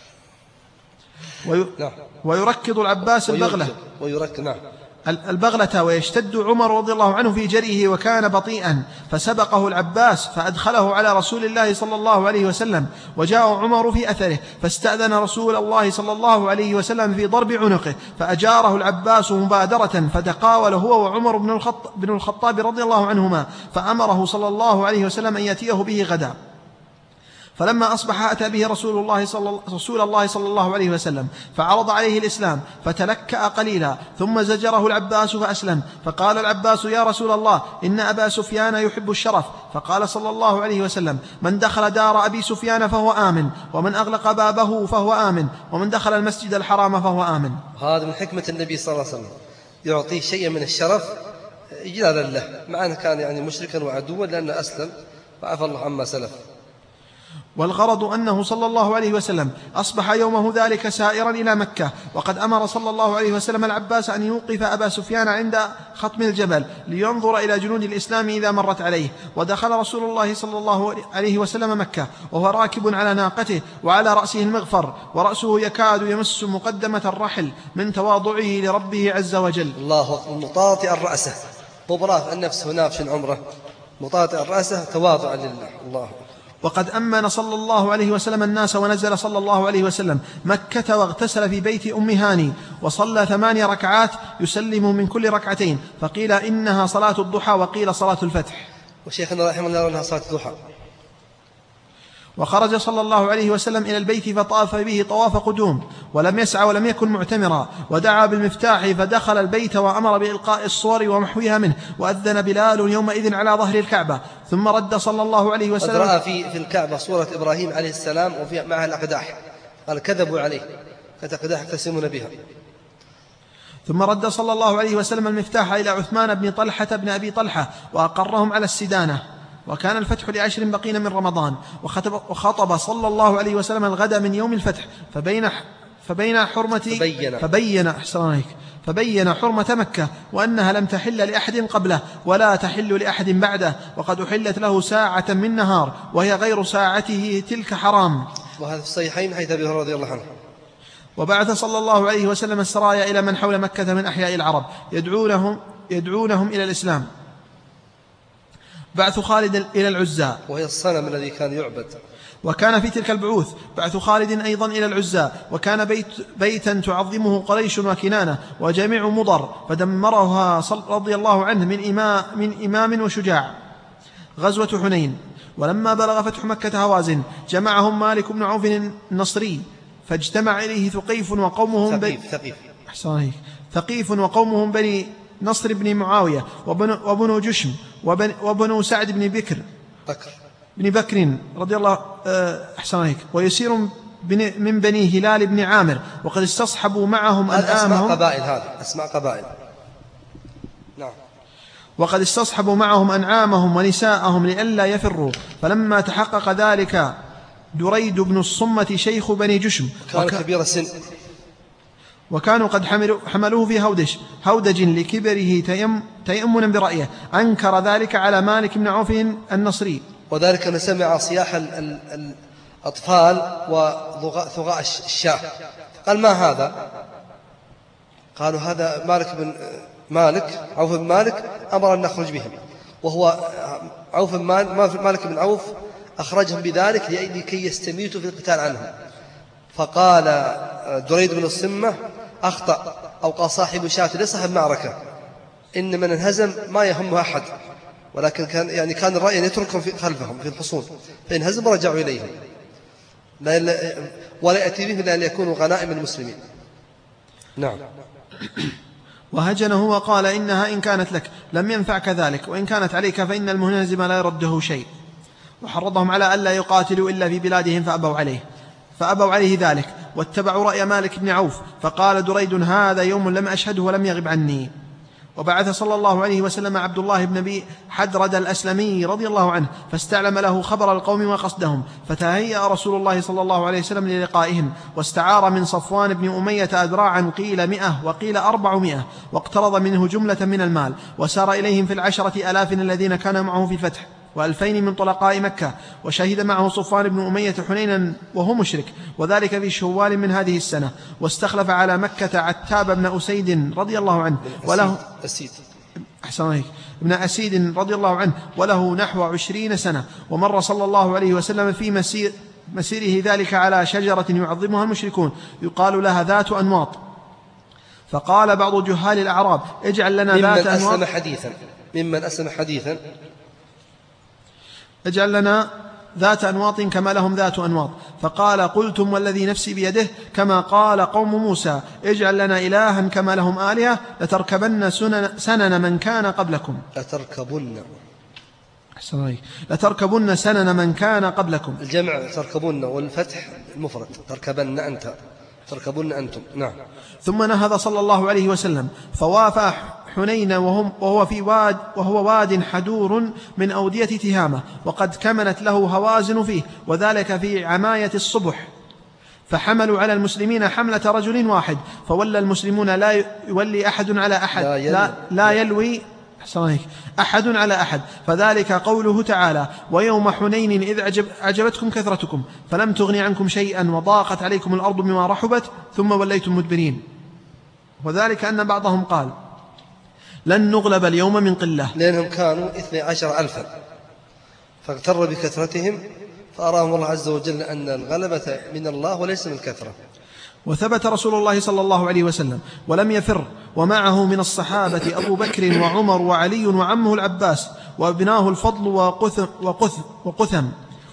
وي... ويركض العباس البغلة ويركض نعم البغلة ويشتد عمر رضي الله عنه في جريه، وكان بطيئا، فسبقه العباس فأدخله على رسول الله صلى الله عليه وسلم، وجاء عمر في أثره، فاستأذن رسول الله صلى الله عليه وسلم في ضرب عنقه، فأجاره العباس مبادرة، فتقاول هو وعمر بن الخط... بن الخطاب رضي الله عنهما، فأمره صلى الله عليه وسلم أن يأتيه به غدا. فلما أصبح أتى به رسول الله صلى رسول الله صلى الله عليه وسلم، فعرض عليه الإسلام، فتلكأ قليلا، ثم زجره العباس فأسلم. فقال العباس يا رسول الله إن أبا سفيان يحب الشرف. فقال صلى الله عليه وسلم من دخل دار أبي سفيان فهو آمن، ومن أغلق بابه فهو آمن، ومن دخل المسجد الحرام فهو آمن. هذا من حكمة النبي صلى الله عليه وسلم، يعطيه شيئا من الشرف إجلالا له، مع أنه كان يعني مشركا وعدوا، لأنه أسلم وعفى الله عما سلف. والغرض أنه صلى الله عليه وسلم أصبح يومه ذلك سائرا إلى مكة، وقد أمر صلى الله عليه وسلم العباس أن يوقف أبا سفيان عند خطم الجبل لينظر إلى جنود الإسلام إذا مرت عليه. ودخل رسول الله صلى الله عليه وسلم مكة وهو راكب على ناقته، وعلى رأسه المغفر، ورأسه يكاد يمس مقدمة الرحل من تواضعه لربه عز وجل. الله مطاطئ الرأسه، مبراف النفس ونافش عمره، مطاطئ الرأسه تواضعا لله. الله. وقد أمن صلى الله عليه وسلم الناس، ونزل صلى الله عليه وسلم مكة، واغتسل في بيت أم هاني، وصلى ثماني ركعات يسلم من كل ركعتين، فقيل إنها صلاة الضحى، وقيل صلاة الفتح. وشيخنا رحمه الله أنها صلاة الضحى. وخرج صلى الله عليه وسلم إلى البيت فطاف به طواف قدوم ولم يسعى ولم يكن معتمرا، ودعا بالمفتاح فدخل البيت وأمر بإلقاء الصور ومحوها منه، وأذن بلال يومئذ على ظهر الكعبة، ثم رد صلى الله عليه وسلم. قد رأى في, في الكعبة صورة إبراهيم عليه السلام وفي معها الأقداح، قال كذبوا عليه، كانت أقداح يقتسمون بها. ثم رد صلى الله عليه وسلم المفتاح إلى عثمان بن طلحة بن أبي طلحة وأقرهم على السدانة، وكان الفتح لعشر بقين من رمضان، وخطب, وخطب صلى الله عليه وسلم الغد من يوم الفتح فبين فبين حرمة فبين فبين أحسن فبين حرمة مكة وأنها لم تحل لأحد قبله ولا تحل لأحد بعده، وقد أحلت له ساعة من نهار وهي غير ساعته تلك حرام. وهذا في الصحيحين حيث أبي هريرة رضي الله عنه. وبعث صلى الله عليه وسلم السرايا إلى من حول مكة من أحياء العرب يدعونهم, يدعونهم إلى الإسلام. بعث خالد إلى العزاء وهي الصنم الذي كان يعبد. وكان في تلك البعوث بعث خالد أيضا إلى العزاء، وكان بيت بيتا تعظمه قريش وكنانة وجميع مضر، فدمرها رضي الله عنه من إمام, من إمام وشجاع. غزوة حنين. ولما بلغ فتح مكة هوازن جمعهم مالك بن عوف النصري، فاجتمع إليه ثقيف وقومهم ثقيف ثقيف أحسن ثقيف وقومهم بني نصر بن معاوية وبنو جشم وبنو سعد بن بكر بكر بن بكر رضي الله أحسن هيك، ويسير من بني هلال بن عامر، وقد استصحبوا معهم أنعامهم. أسماء قبائل، هذا أسماء قبائل. نعم. وقد استصحبوا معهم أنعامهم ونساءهم لئلا يفروا، فلما تحقق ذلك دريد بن الصمة شيخ بني جشم كان وك... كبير السن، وكانوا قد حملوا حملوه في هودج هودج لكبره تيم تيمنا برأيه، أنكر ذلك على مالك بن عوف النصري، وذلك أن سمع صياح الأطفال وثغاء الشاة، قال ما هذا؟ قالوا هذا مالك بن مالك عوف بن مالك أمر أن نخرج بهم، وهو عوف بن مالك بن عوف أخرجهم بذلك لكي يستميتوا في القتال عنهم. فقال دريد بن الصمة أخطأ، أو قال صاحب شاة ليس صاحب معركة، إن من انهزم ما يهمه أحد، ولكن كان يعني كان الرأي أن يتركهم في خلفهم في الحصون، فإن هزموا رجعوا إليهم ولا يأتي بهم إلا أن يكونوا غنائم المسلمين. نعم. وهجنه وقال إنها إن كانت لك لم ينفعك ذلك، وإن كانت عليك فإن المنهزم لا يرده شيء، وحرضهم على ألا يقاتلوا إلا في بلادهم فأبوا عليه فأبوا عليه ذلك، واتبعوا رأي مالك بن عوف، فقال دريد هذا يوم لم أشهده ولم يغب عني. وبعث صلى الله عليه وسلم عبد الله بن أبي حدرد الأسلمي رضي الله عنه، فاستعلم له خبر القوم وقصدهم، فتهيأ رسول الله صلى الله عليه وسلم للقائهم، واستعار من صفوان بن أمية أذراعا قيل مئة وقيل أربعمائة، واقترض منه جملة من المال، وسار إليهم في العشرة ألاف الذين كان معه في الفتح، وألفين من طلقاء مكة، وشهد معه صفوان بن أمية حنينا وهو مشرك، وذلك في شوال من هذه السنة، واستخلف على مكة عتاب بن أسيد رضي الله عنه وله أسيد أحسن عليك ابن أسيد رضي الله عنه وله نحو عشرين سنة. ومر صلى الله عليه وسلم في مسير مسيره ذلك على شجرة يعظمها المشركون يقال لها ذات أنواط، فقال بعض جهال الأعراب اجعل لنا ذات أنواط. ممن أسلم حديثا ممن أسلم حديثا اجعل لنا ذات أنواط كما لهم ذات أنواط، فقال قلتم والذي نفسي بيده كما قال قوم موسى اجعل لنا إلها كما لهم آلهة لتركبن سنن, سنن من كان قبلكم لتركبن لتركبن سنن من كان قبلكم، الجمع تركبن والفتح المفرد تركبن أنت تركبن أنتم. نعم. ثم نهض صلى الله عليه وسلم فوافى حنين وهم وهو في واد وهو واد حدور من أودية تهامة، وقد كمنت له هوازن فيه، وذلك في عماية الصبح، فحملوا على المسلمين حملة رجل واحد، فولى المسلمون لا يولي أحد على أحد لا يلوي, لا, لا يلوي أحد على أحد، فذلك قوله تعالى ويوم حنين إذ أعجب أعجبتكم كثرتكم فلم تغن عنكم شيئا وضاقت عليكم الأرض بما رحبت ثم وليتم مدبرين. وذلك أن بعضهم قال لن نغلب اليوم من قلة، لأنهم كانوا اثني عشر ألفا فاغتر بكثرتهم، فأراهم الله عز وجل أن الغلبة من الله وليس من الكثرة. وثبت رسول الله صلى الله عليه وسلم ولم يفر، ومعه من الصحابة أبو بكر وعمر وعلي وعمه العباس وابناه الفضل وقثم, وقثم, وقثم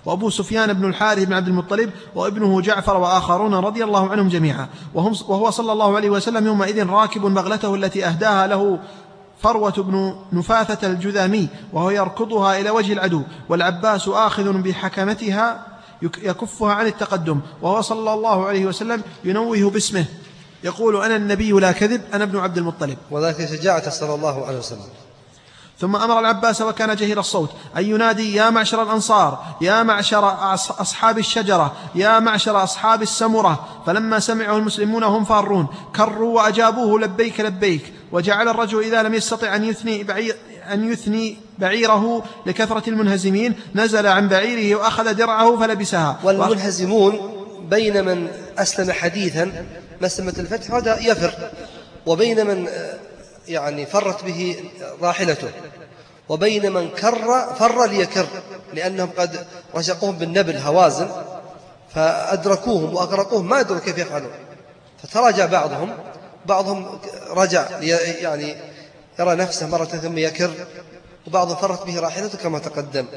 وأبو سفيان بن الحارث بن عبد المطلب وابنه جعفر وآخرون رضي الله عنهم جميعا، وهم وهو صلى الله عليه وسلم يومئذ راكب بغلته التي أهداها له فروة بن نفاثة الجذامي، وهو يركضها إلى وجه العدو، والعباس آخذ بحكمتها يكفها عن التقدم، وهو صلى الله عليه وسلم ينوه باسمه يقول: أنا النبي لا كذب، أنا ابن عبد المطلب، وذلك شجاعة صلى الله عليه وسلم. ثم أمر العباس وكان جهير الصوت أن ينادي: يا معشر الأنصار، يا معشر أصحاب الشجرة، يا معشر أصحاب السمرة. فلما سمعه المسلمون هم فارون كروا وأجابوه: لبيك لبيك. وجعل الرجل إذا لم يستطع أن يثني بعير أن يثني بعيره لكثرة المنهزمين نزل عن بعيره وأخذ درعه فلبسها. والمنهزمون بين من أسلم حديثا مسلمة الفتح هذا يفر، وبين من يعني فرت به راحلته، وبين من كر فر ليكر، لأنهم قد رشقوهم بالنبل هوازن فأدركوهم وأغرقوهم ما أدروا كيف يفعلون، فتراجع بعضهم بعضهم رجع يعني يرى نفسه مرة ثم يكر، وبعضهم فرت به راحلته كما تقدم.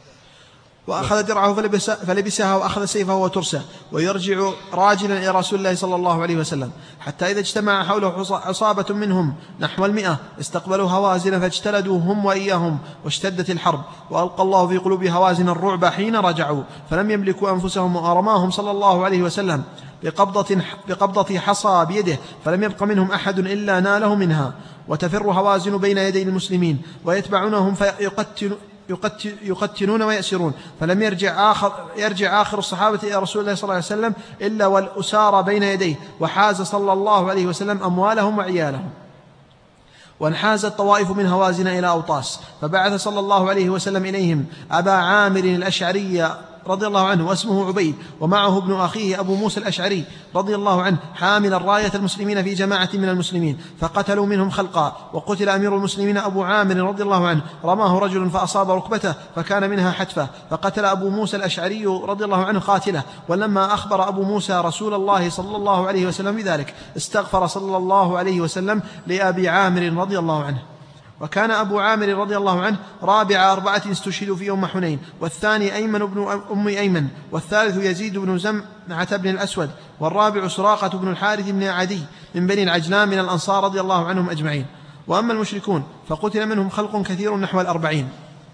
وأخذ درعه فلبس فلبسها وأخذ سيفه وترسه ويرجع راجلا إلى رسول الله صلى الله عليه وسلم، حتى إذا اجتمع حوله عصابة منهم نحو المئة استقبلوا هوازن فاجتلدوا هم وإياهم واشتدت الحرب، وألقى الله في قلوب هوازن الرعب حين رجعوا، فلم يملكوا أنفسهم وأرماهم صلى الله عليه وسلم بقبضة, بقبضة حصى بيده، فلم يبق منهم أحد إلا ناله منها. وتفر هوازن بين يدي المسلمين ويتبعونهم فيقتلون يقتلون ويأسرون، فلم يرجع آخر, يرجع آخر الصحابة إلى رسول الله صلى الله عليه وسلم إلا والأسارى بين يديه، وحاز صلى الله عليه وسلم أموالهم وعيالهم. وانحازت طوائف من هوازن إلى أوطاس، فبعث صلى الله عليه وسلم إليهم أبا عامر الأشعري رضي الله عنه واسمه عبيد، ومعه ابن أخيه أبو موسى الأشعري رضي الله عنه حامل راية المسلمين في جماعة من المسلمين، فقتلوا منهم خلقا. وقتل أمير المسلمين أبو عامر رضي الله عنه، رماه رجل فأصاب ركبته فكان منها حتفة، فقتل أبو موسى الأشعري رضي الله عنه قاتله. ولما أخبر أبو موسى رسول الله صلى الله عليه وسلم بذلك استغفر صلى الله عليه وسلم لأبي عامر رضي الله عنه. وكان أبو عامر رضي الله عنه رابع أربعة استشهدوا في يوم حنين، والثاني أيمن بن أم أيمن، والثالث يزيد بن زمعة بن الأسود، والرابع سراقة بن الحارث بن عدي من بني العجلان من الأنصار رضي الله عنهم أجمعين. وأما المشركون فقتل منهم خلق كثير نحو الأربعين.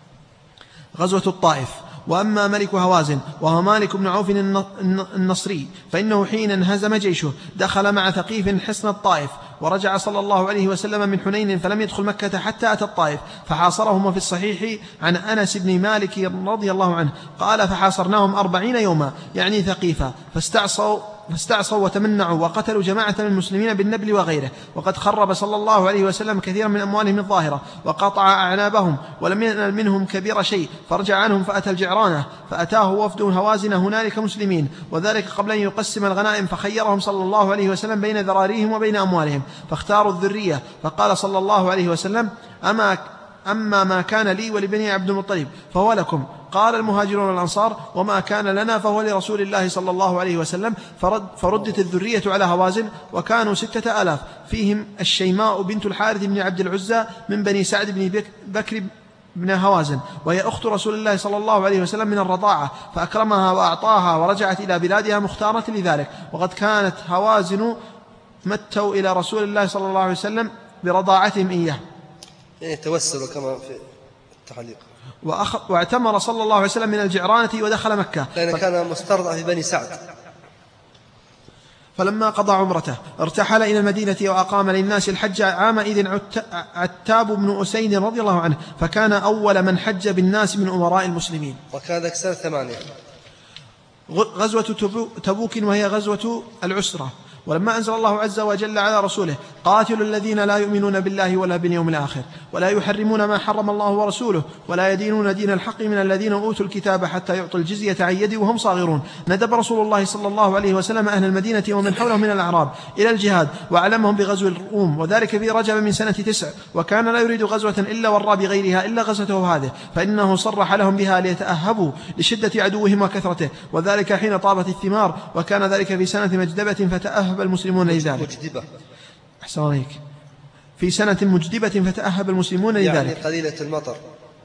غزوة الطائف. وأما ملك هوازن وهو مالك بن عوف النصري، فإنه حين انهزم جيشه دخل مع ثقيف حصن الطائف، ورجع صلى الله عليه وسلم من حنين فلم يدخل مكة حتى أتى الطائف فحاصرهم. في الصحيح عن أنس بن مالك رضي الله عنه قال: فحاصرناهم أربعين يوما يعني ثقيفا، فاستعصوا فاستعصوا وتمنعوا وقتلوا جماعة من المسلمين بالنبل وغيره، وقد خرب صلى الله عليه وسلم كثيرا من أموالهم الظاهرة وقطع أعنابهم ولم ينل منهم كبير شيء، فرجع عنهم فأتى الجعرانة فأتاه وفد هوازن هنالك مسلمين، وذلك قبل أن يقسم الغنائم، فخيرهم صلى الله عليه وسلم بين ذراريهم وبين أموالهم، فاختاروا الذرية. فقال صلى الله عليه وسلم: أما أما ما كان لي ولبني عبد المطلب فهو لكم. قال المهاجرون والأنصار: وما كان لنا فهو لرسول الله صلى الله عليه وسلم. فرد فردت الذرية على هوازن، وكانوا ستة آلاف، فيهم الشيماء بنت الحارث بن عبد العزى من بني سعد بن بكر بن هوازن، وهي أخت رسول الله صلى الله عليه وسلم من الرضاعة، فأكرمها وأعطاها ورجعت إلى بلادها مختارة لذلك. وقد كانت هوازن متوا إلى رسول الله صلى الله عليه وسلم برضاعتهم إياه، يعني توسلوا كما في التعليق. وأخ... واعتمر صلى الله عليه وسلم من الجعرانة ودخل مكة، لأن ف... كان مسترضع في بني سعد. فلما قضى عمرته ارتحل إلى المدينة وأقام للناس الحج عامئذ عت... عتاب بن أسيد رضي الله عنه، فكان أول من حج بالناس من أمراء المسلمين. وكان ذلك سنة ثمانية. غزوة تبوك وهي غزوة العسرة. ولما أنزل الله عز وجل على رسوله: قاتلوا الذين لا يؤمنون بالله ولا باليوم الآخر ولا يحرمون ما حرم الله ورسوله ولا يدينون دين الحق من الذين أوتوا الكتاب حتى يعطوا الجزية عن يد وهم صاغرون. ندب رسول الله صلى الله عليه وسلم أهل المدينة ومن حولهم من الأعراب إلى الجهاد، وأعلمهم بغزو الروم، وذلك في رجب من سنة تسع، وكان لا يريد غزوة إلا ورى بغيرها إلا غزوته هذه، فإنه صرح لهم بها ليتأهبوا لشدة عدوهم وكثرته، وذلك حين طابت الثمار، وكان ذلك في سنة مجدبة فتأهب المسلمون لذلك. مجدبة. أحسن عليك. في سنة مجدبة فتأهب المسلمون لذلك، يعني قليلة المطر.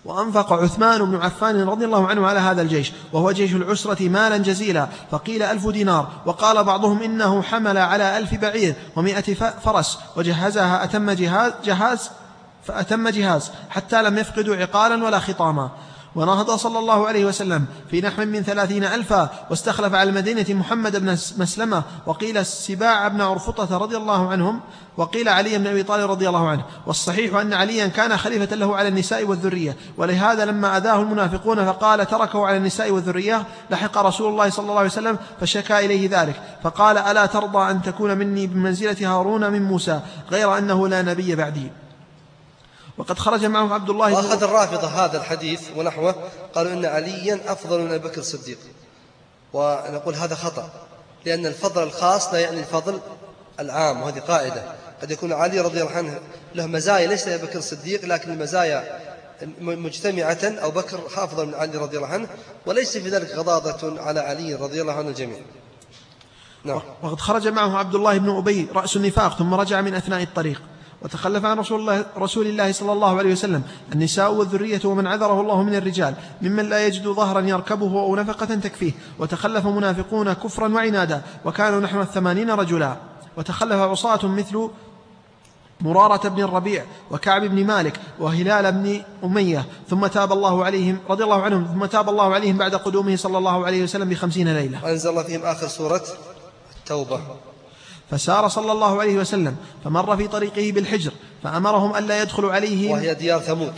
وأنفق عثمان بن عفان رضي الله عنه على هذا الجيش وهو جيش العسرة مالا جزيلا، فقيل ألف دينار، وقال بعضهم إنه حمل على ألف بعير ومائة فرس وجهزها أتم جهاز, جهاز فأتم جهاز حتى لم يفقدوا عقالا ولا خطاما. ونهض صلى الله عليه وسلم في نحو من ثلاثين ألفا، واستخلف على المدينة محمد بن مسلمة، وقيل السباع بن عرفطة رضي الله عنهم، وقيل علي بن أبي طالب رضي الله عنه. والصحيح أن عليا كان خليفة له على النساء والذرية، ولهذا لما أذاه المنافقون فقال تركه على النساء والذرية لحق رسول الله صلى الله عليه وسلم فشكى إليه ذلك، فقال ألا ترضى أن تكون مني بمنزلة هارون من موسى غير أنه لا نبي بعدي. وقد خرج معه عبد الله. وأخذ الرافضة هذا الحديث ونحوه، قالوا إن عليا أفضل من أبي بكر الصديق، ونقول هذا خطأ، لأن الفضل الخاص لا يعني الفضل العام، وهذه قاعدة. قد يكون علي رضي الله عنه له مزايا ليس أبي بكر الصديق، لكن المزايا مجتمعة أو بكر أفضل من علي رضي الله عنه، وليس في ذلك غضاضة على علي رضي الله عنه الجميع. نعم. وقد خرج معه عبد الله بن أبي رأس النفاق، ثم رجع من أثناء الطريق، وتخلف عن رسول الله, رسول الله صلى الله عليه وسلم النساء والذرية ومن عذره الله من الرجال ممن لا يجد ظهرا يركبه أو نفقة تكفيه. وتخلف منافقون كفرا وعنادا، وكانوا نحو الثمانين رجلا. وتخلف عصاة مثل مرارة بن الربيع وكعب بن مالك وهلال بن أمية، ثم تاب الله عليهم رضي الله عنهم ثم تاب الله عليهم بعد قدومه صلى الله عليه وسلم بخمسين ليلة، وأنزل الله فيهم آخر سورة التوبة. فسار صلى الله عليه وسلم فمر في طريقه بالحجر فأمرهم ألا يدخلوا عليهم وهي ديار ثمود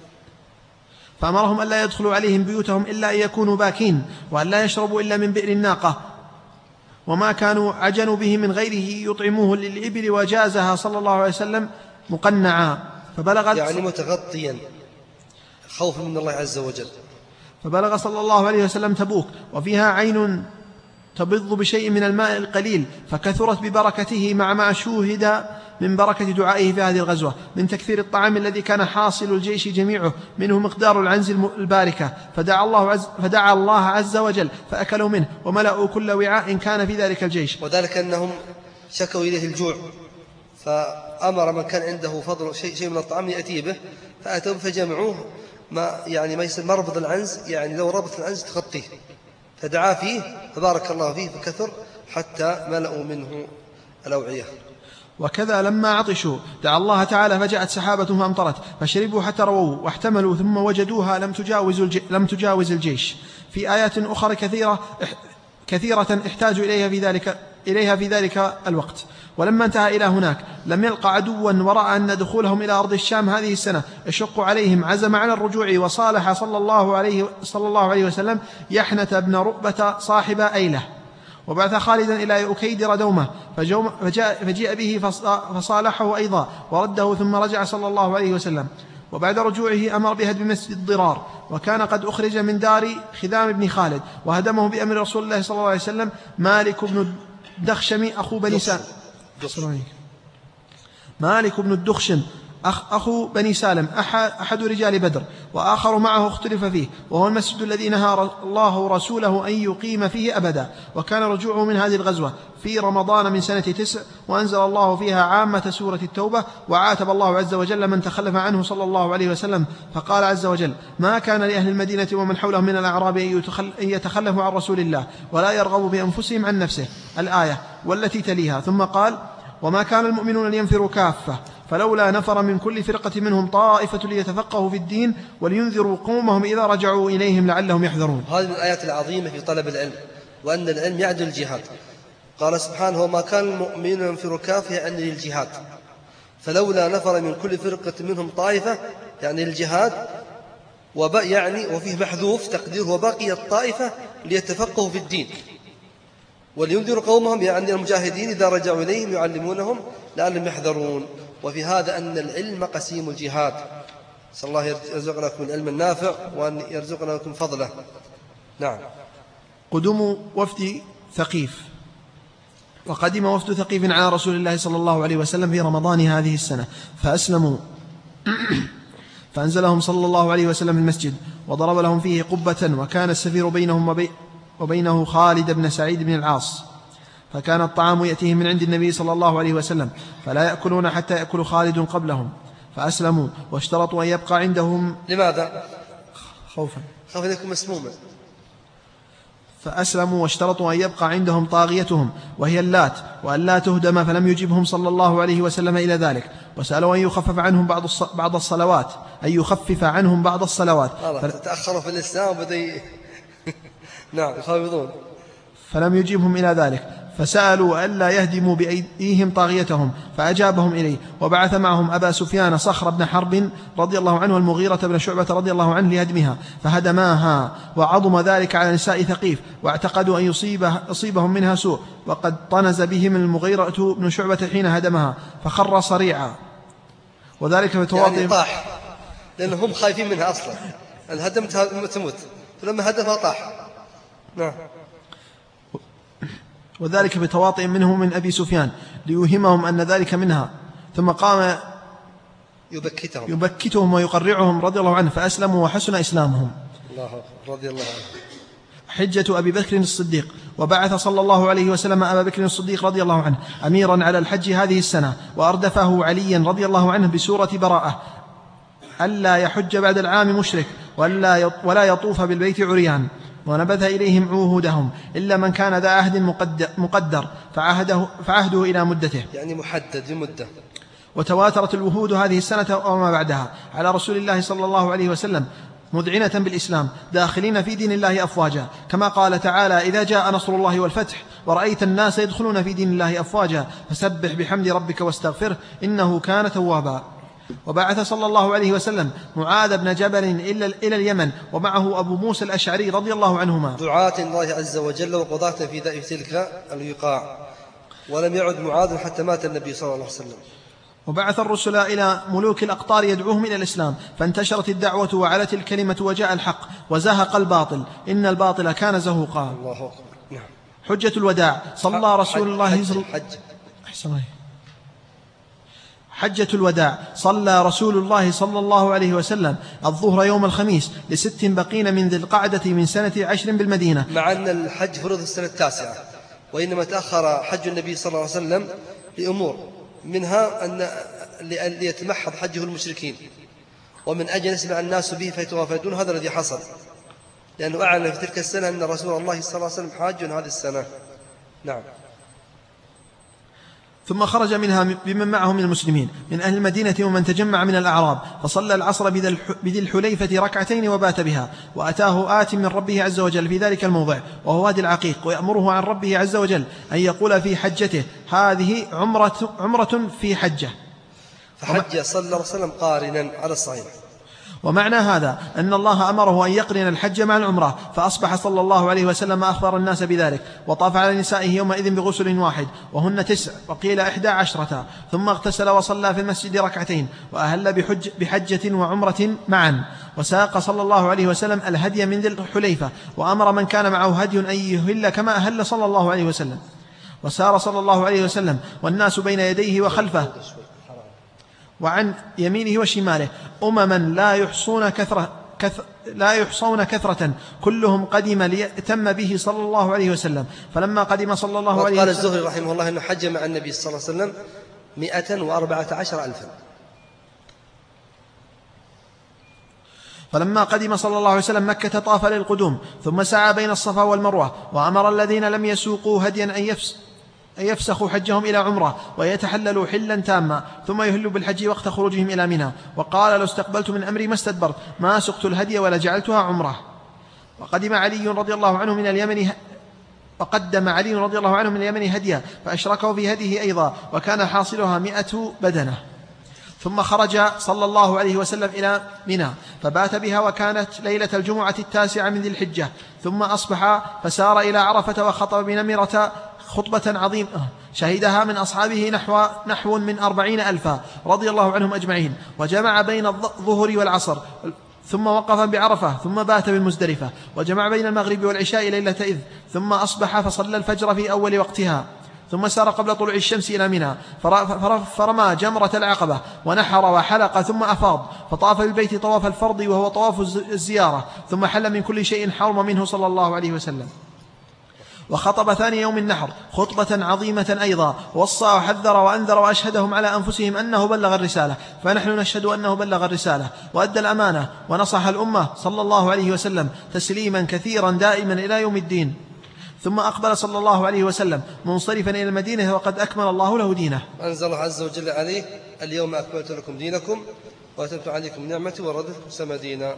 فأمرهم ألا يدخلوا عليهم بيوتهم إلا أن يكونوا باكين، وأن لا يشربوا إلا من بئر الناقة، وما كانوا عجنوا به من غيره يطعموه للإبل، وجازها صلى الله عليه وسلم مقنعا. فبلغت يعني متغطيا خوفا من الله عز وجل. فبلغ صلى الله عليه وسلم تبوك، وفيها عين تبض بشيء من الماء القليل، فكثرت ببركته مع ما شوهد من بركة دعائه في هذه الغزوة من تكثير الطعام الذي كان حاصل الجيش جميعه منه مقدار العنز الباركة، فدعا الله عز, فدعا الله عز وجل فأكلوا منه وملأوا كل وعاء كان في ذلك الجيش. وذلك أنهم شكوا إليه الجوع، فأمر من كان عنده فضل شيء, شيء من الطعام يأتي به، فأتوا فجمعوه ما يعني ما يسمى مربط العنز، يعني لو ربط العنز تغطيه، فدعا فيه فبارك الله فيه فكثر حتى ملأوا منه الأوعية. وكذا لما عطشوا دعا الله تعالى فجاءت سحابة فأمطرت فشربوا حتى رووا واحتملوا، ثم وجدوها لم تجاوز, الج... لم تجاوز الجيش. في آيات أخرى كثيرة كثيرة احتاجوا إليها في ذلك إليها في ذلك الوقت. ولما انتهى إلى هناك لم يلقى عدوا، ورأى أن دخولهم إلى أرض الشام هذه السنة يشق عليهم، عزم على الرجوع، وصالح صلى الله عليه, صلى الله عليه وسلم يحنة بن رؤبة صاحب أيلة، وبعث خالدا إلى أكيدر دومة فجاء فجيء به فصالحه أيضا ورده، ثم رجع صلى الله عليه وسلم. وبعد رجوعه أمر بهدم مسجد الضرار، وكان قد أخرج من دار خذام بن خالد، وهدمه بأمر رسول الله صلى الله عليه وسلم مالك بن الدخشم أخو بني سالم مالك بن الدخشم أخو بني سالم أحد رجال بدر، وآخر معه اختلف فيه، وهو المسجد الذي نهى الله رسوله أن يقيم فيه أبدا. وكان رجوعه من هذه الغزوة في رمضان من سنة تسع، وأنزل الله فيها عامة سورة التوبة، وعاتب الله عز وجل من تخلف عنه صلى الله عليه وسلم، فقال عز وجل: ما كان لأهل المدينة ومن حولهم من الأعراب أن يتخلفوا عن رسول الله ولا يرغبوا بأنفسهم عن نفسه، الآية والتي تليها. ثم قال: وما كان المؤمنون لينفروا كافة فلولا نفر من كل فرقة منهم طائفة ليتفقهوا في الدين ولينذروا قومهم إذا رجعوا إليهم لعلهم يحذرون. هذه من الآيات العظيمة في طلب العلم، وأن العلم يعدل الجهاد. قال سبحانه: وما كان المؤمنون لينفروا كافة يعني للجهاد، فلولا نفر من كل فرقة منهم طائفة يعني للجهاد، وبقى يعني وفيه محذوف تقديره وبقي الطائفة ليتفقهوا في الدين ولينذروا قومهم يعني المجاهدين إذا رجعوا إليهم يعلمونهم لعلهم يحذرون. وفي هذا أن العلم قسيم الجهاد. صلى الله يرزقنا لكم العلم النافع وأن يرزقنا لكم فضله. نعم. قدوم وفد ثقيف. وقدم وفد ثقيف على رسول الله صلى الله عليه وسلم في رمضان هذه السنة فأسلموا فأنزلهم صلى الله عليه وسلم المسجد وضرب لهم فيه قبة، وكان السفير بينهم وبي وبينه خالد بن سعيد بن العاص، فكان الطعام يأتيه من عند النبي صلى الله عليه وسلم فلا يأكلون حتى يأكل خالد قبلهم، فأسلموا واشترطوا أن يبقى عندهم. لماذا؟ خوفا خوفا يكون مسموما. فأسلموا واشترطوا أن يبقى عندهم طاغيتهم وهي اللات وأن لا تهدم، فلم يجبهم صلى الله عليه وسلم إلى ذلك، وسألوا أن يخفف عنهم بعض بعض الصلوات أن يخفف عنهم بعض الصلوات فل... تأخروا في الإسلام وبدأ نعم يخافضون، فلم يجيبهم إلى ذلك، فسألوا ألا يهدموا بأيديهم طاغيتهم فأجابهم إليه، وبعث معهم أبا سفيان صخر بن حرب رضي الله عنه والمغيرة بن شعبة رضي الله عنه لهدمها، فهدماها، وعظم ذلك على نساء ثقيف، واعتقدوا أن يصيبه يصيبهم منها سوء، وقد طنز بهم المغيرة بن شعبة حين هدمها فخر صريعا، وذلك بتواطئ يعني طاح، لأنهم خايفين منها أصلا، أن هدمتها تموت، فلما هدمها طاح. نعم. وذلك بتواطئ منه من أبي سفيان ليوهمهم أن ذلك منها، ثم قام يبكتهم, يبكتهم ويقرعهم رضي الله عنه، فأسلموا وحسن إسلامهم. الله رضي الله عنه. حجة أبي بكر الصديق. وبعث صلى الله عليه وسلم أبا بكر الصديق رضي الله عنه أميرا على الحج هذه السنة، وأردفه عليا رضي الله عنه بسورة براءة ألا يحج بعد العام مشرك ولا يطوف بالبيت عريان، ونبذ إليهم عهودهم إلا من كان ذا عهد مقدر فعهده, فعهده إلى مدته، يعني محدد بمدة. وتواترت الوهود هذه السنة وما بعدها على رسول الله صلى الله عليه وسلم مذعنة بالإسلام داخلين في دين الله أفواجا، كما قال تعالى إذا جاء نصر الله والفتح ورأيت الناس يدخلون في دين الله أفواجا فسبح بحمد ربك واستغفره إنه كان توابا. وبعث صلى الله عليه وسلم معاذ بن جبل إلى اليمن ومعه أبو موسى الأشعري رضي الله عنهما دعاة الله عز وجل وقضاة في تلك الوقاع، ولم يعد معاذ حتى مات النبي صلى الله عليه وسلم. وبعث الرسل إلى ملوك الأقطار يدعوهم إلى الإسلام، فانتشرت الدعوة وعلت الكلمة وجاء الحق وزهق الباطل إن الباطل كان زهوقا. الله أكبر. نعم. حجة الوداع. صلى رسول الله صلى حج. حجة الوداع. صلى رسول الله صلى الله عليه وسلم الظهر يوم الخميس لست بقين من ذي القعدة من سنة عشر بالمدينة، مع أن الحج فرض السنة التاسعة، وإنما تأخر حج النبي صلى الله عليه وسلم لأمور، منها أن ليتمحض حجه المشركين، ومن أجل يسمع الناس به فيتوافدون، هذا الذي حصل، لأنه أعلن في تلك السنة أن رسول الله صلى الله عليه وسلم حاج هذه السنة. نعم. ثم خرج منها بمن معه من المسلمين من أهل المدينة ومن تجمع من الأعراب، فصلى العصر بذي الحليفة ركعتين وبات بها، وأتاه آت من ربه عز وجل في ذلك الموضع وهو وادي العقيق، ويأمره عن ربه عز وجل أن يقول في حجته هذه عمرة, عمرة في حجة، فحج صلى الله عليه وسلم قارنا على الصحيح. ومعنى هذا أن الله أمره أن يقرن الحج مع العمرة، فأصبح صلى الله عليه وسلم أخبر الناس بذلك، وطاف على نسائه يومئذ بغسل واحد وهن تسع وقيل إحدى عشرة، ثم اغتسل وصلى في المسجد ركعتين، وأهل بحج بحجة وعمرة معا، وساق صلى الله عليه وسلم الهدي من ذي الحليفة، وأمر من كان معه هدي أن يهل كما أهل صلى الله عليه وسلم، وسار صلى الله عليه وسلم والناس بين يديه وخلفه وعن يمينه وشماله أمما لا يحصون كثرة كث لا يحصون كثرة كلهم قدم ليأتم به صلى الله عليه وسلم، فلما قدم صلى الله عليه وسلم قال الزهري رحمه الله أنه حج مع النبي صلى الله عليه وسلم مئة وأربعة عشر ألفا. فلما قدم صلى الله عليه وسلم مكة طاف للقدوم، ثم سعى بين الصفا والمروة، وأمر الذين لم يسوقوا هديا أن يفس أن يفسخوا حجهم إلى عمره ويتحللوا حلا تاما، ثم يهلوا بالحج وقت خروجهم إلى منى، وقال لو استقبلت من أمري ما استدبرت ما سقت الهدي ولا جعلتها عمره. وقدم علي رضي الله عنه من اليمن وقدم علي رضي الله عنه من اليمن هديا فأشركه في هديه أيضا، وكان حاصلها مئة بدنة. ثم خرج صلى الله عليه وسلم إلى منى فبات بها، وكانت ليلة الجمعة التاسعة من ذي الحجة، ثم أصبح فسار إلى عرفة وخطب بنمرة خطبة عظيمة شهدها من أصحابه نحو, نحو من أربعين ألفا رضي الله عنهم أجمعين، وجمع بين الظهر والعصر، ثم وقف بعرفة، ثم بات بالمزدلفة، وجمع بين المغرب والعشاء ليلة إذ، ثم أصبح فصلى الفجر في أول وقتها، ثم سار قبل طلوع الشمس إلى منى فرمى جمرة العقبة ونحر وحلق، ثم أفاض فطاف بالبيت طواف الفرض وهو طواف الزيارة، ثم حل من كل شيء حرم منه صلى الله عليه وسلم. وخطب ثاني يوم النحر خطبة عظيمة أيضا، ووصى وحذر وأنذر وأشهدهم على أنفسهم أنه بلغ الرسالة، فنحن نشهد أنه بلغ الرسالة وأدى الأمانة ونصح الأمة صلى الله عليه وسلم تسليما كثيرا دائما إلى يوم الدين. ثم أقبل صلى الله عليه وسلم منصرفا إلى المدينة وقد أكمل الله له دينه. أنزل الله عز وجل عليه: اليوم أكملت لكم دينكم وأتممت عليكم نعمتي ورددتكم سما دينا.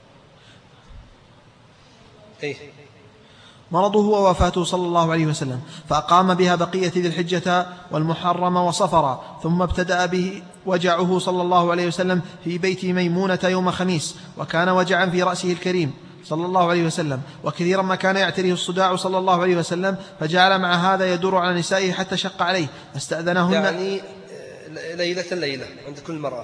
إيه؟ مرضه ووفاته صلى الله عليه وسلم، فأقام بها بقية ذي الحجة والمحرم وصفرا، ثم ابتدأ به وجعه صلى الله عليه وسلم في بيت ميمونة يوم خميس، وكان وجعا في رأسه الكريم صلى الله عليه وسلم، وكثيرا ما كان يعتريه الصداع صلى الله عليه وسلم، فجعل مع هذا يدور على نسائه حتى شق عليه فاستأذنهن، يعني ليلة ليلة عند كل مرأة،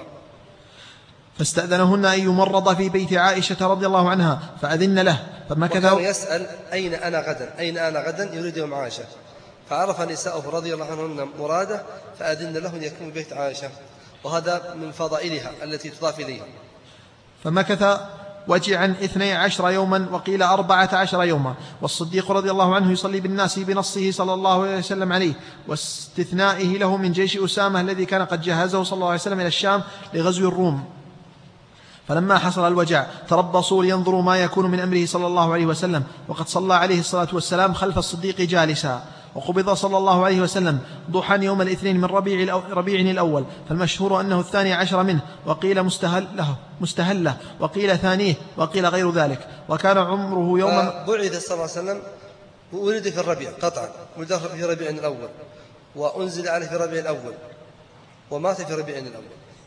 فاستأذنهن أن يمرض في بيت عائشة رضي الله عنها فأذن له، فمكث وكان يسأل: أين أنا غدا؟ أين أنا غدا؟ يريد يوم عائشة، فعرف نساؤه رضي الله عنهن مراده فأذن له أن يكون بيت عائشة، وهذا من فضائلها التي تضاف إليها. فمكث وجعا اثني عشر يوما وقيل أربعة عشر يوما، والصديق رضي الله عنه يصلي بالناس بنصه صلى الله عليه وسلم عليه، واستثنائه له من جيش أسامة الذي كان قد جهزه صلى الله عليه وسلم إلى الشام لغزو الروم. فلما حصل الوجع تربصوا لينظروا ما يكون من أمره صلى الله عليه وسلم، وقد صلى عليه الصلاة والسلام خلف الصديق جالسا. وقبض صلى الله عليه وسلم ضحى يوم الاثنين من ربيع, ربيع الأول، فالمشهور أنه الثاني عشر منه، وقيل مستهله, مستهله وقيل ثانيه وقيل غير ذلك. وكان عمره يوم بعث صلى الله عليه وسلم وولد في الربيع قطعا، ولد في ربيع الأول، وأنزل عليه في ربيع الأول، ومات في ربيع الأول.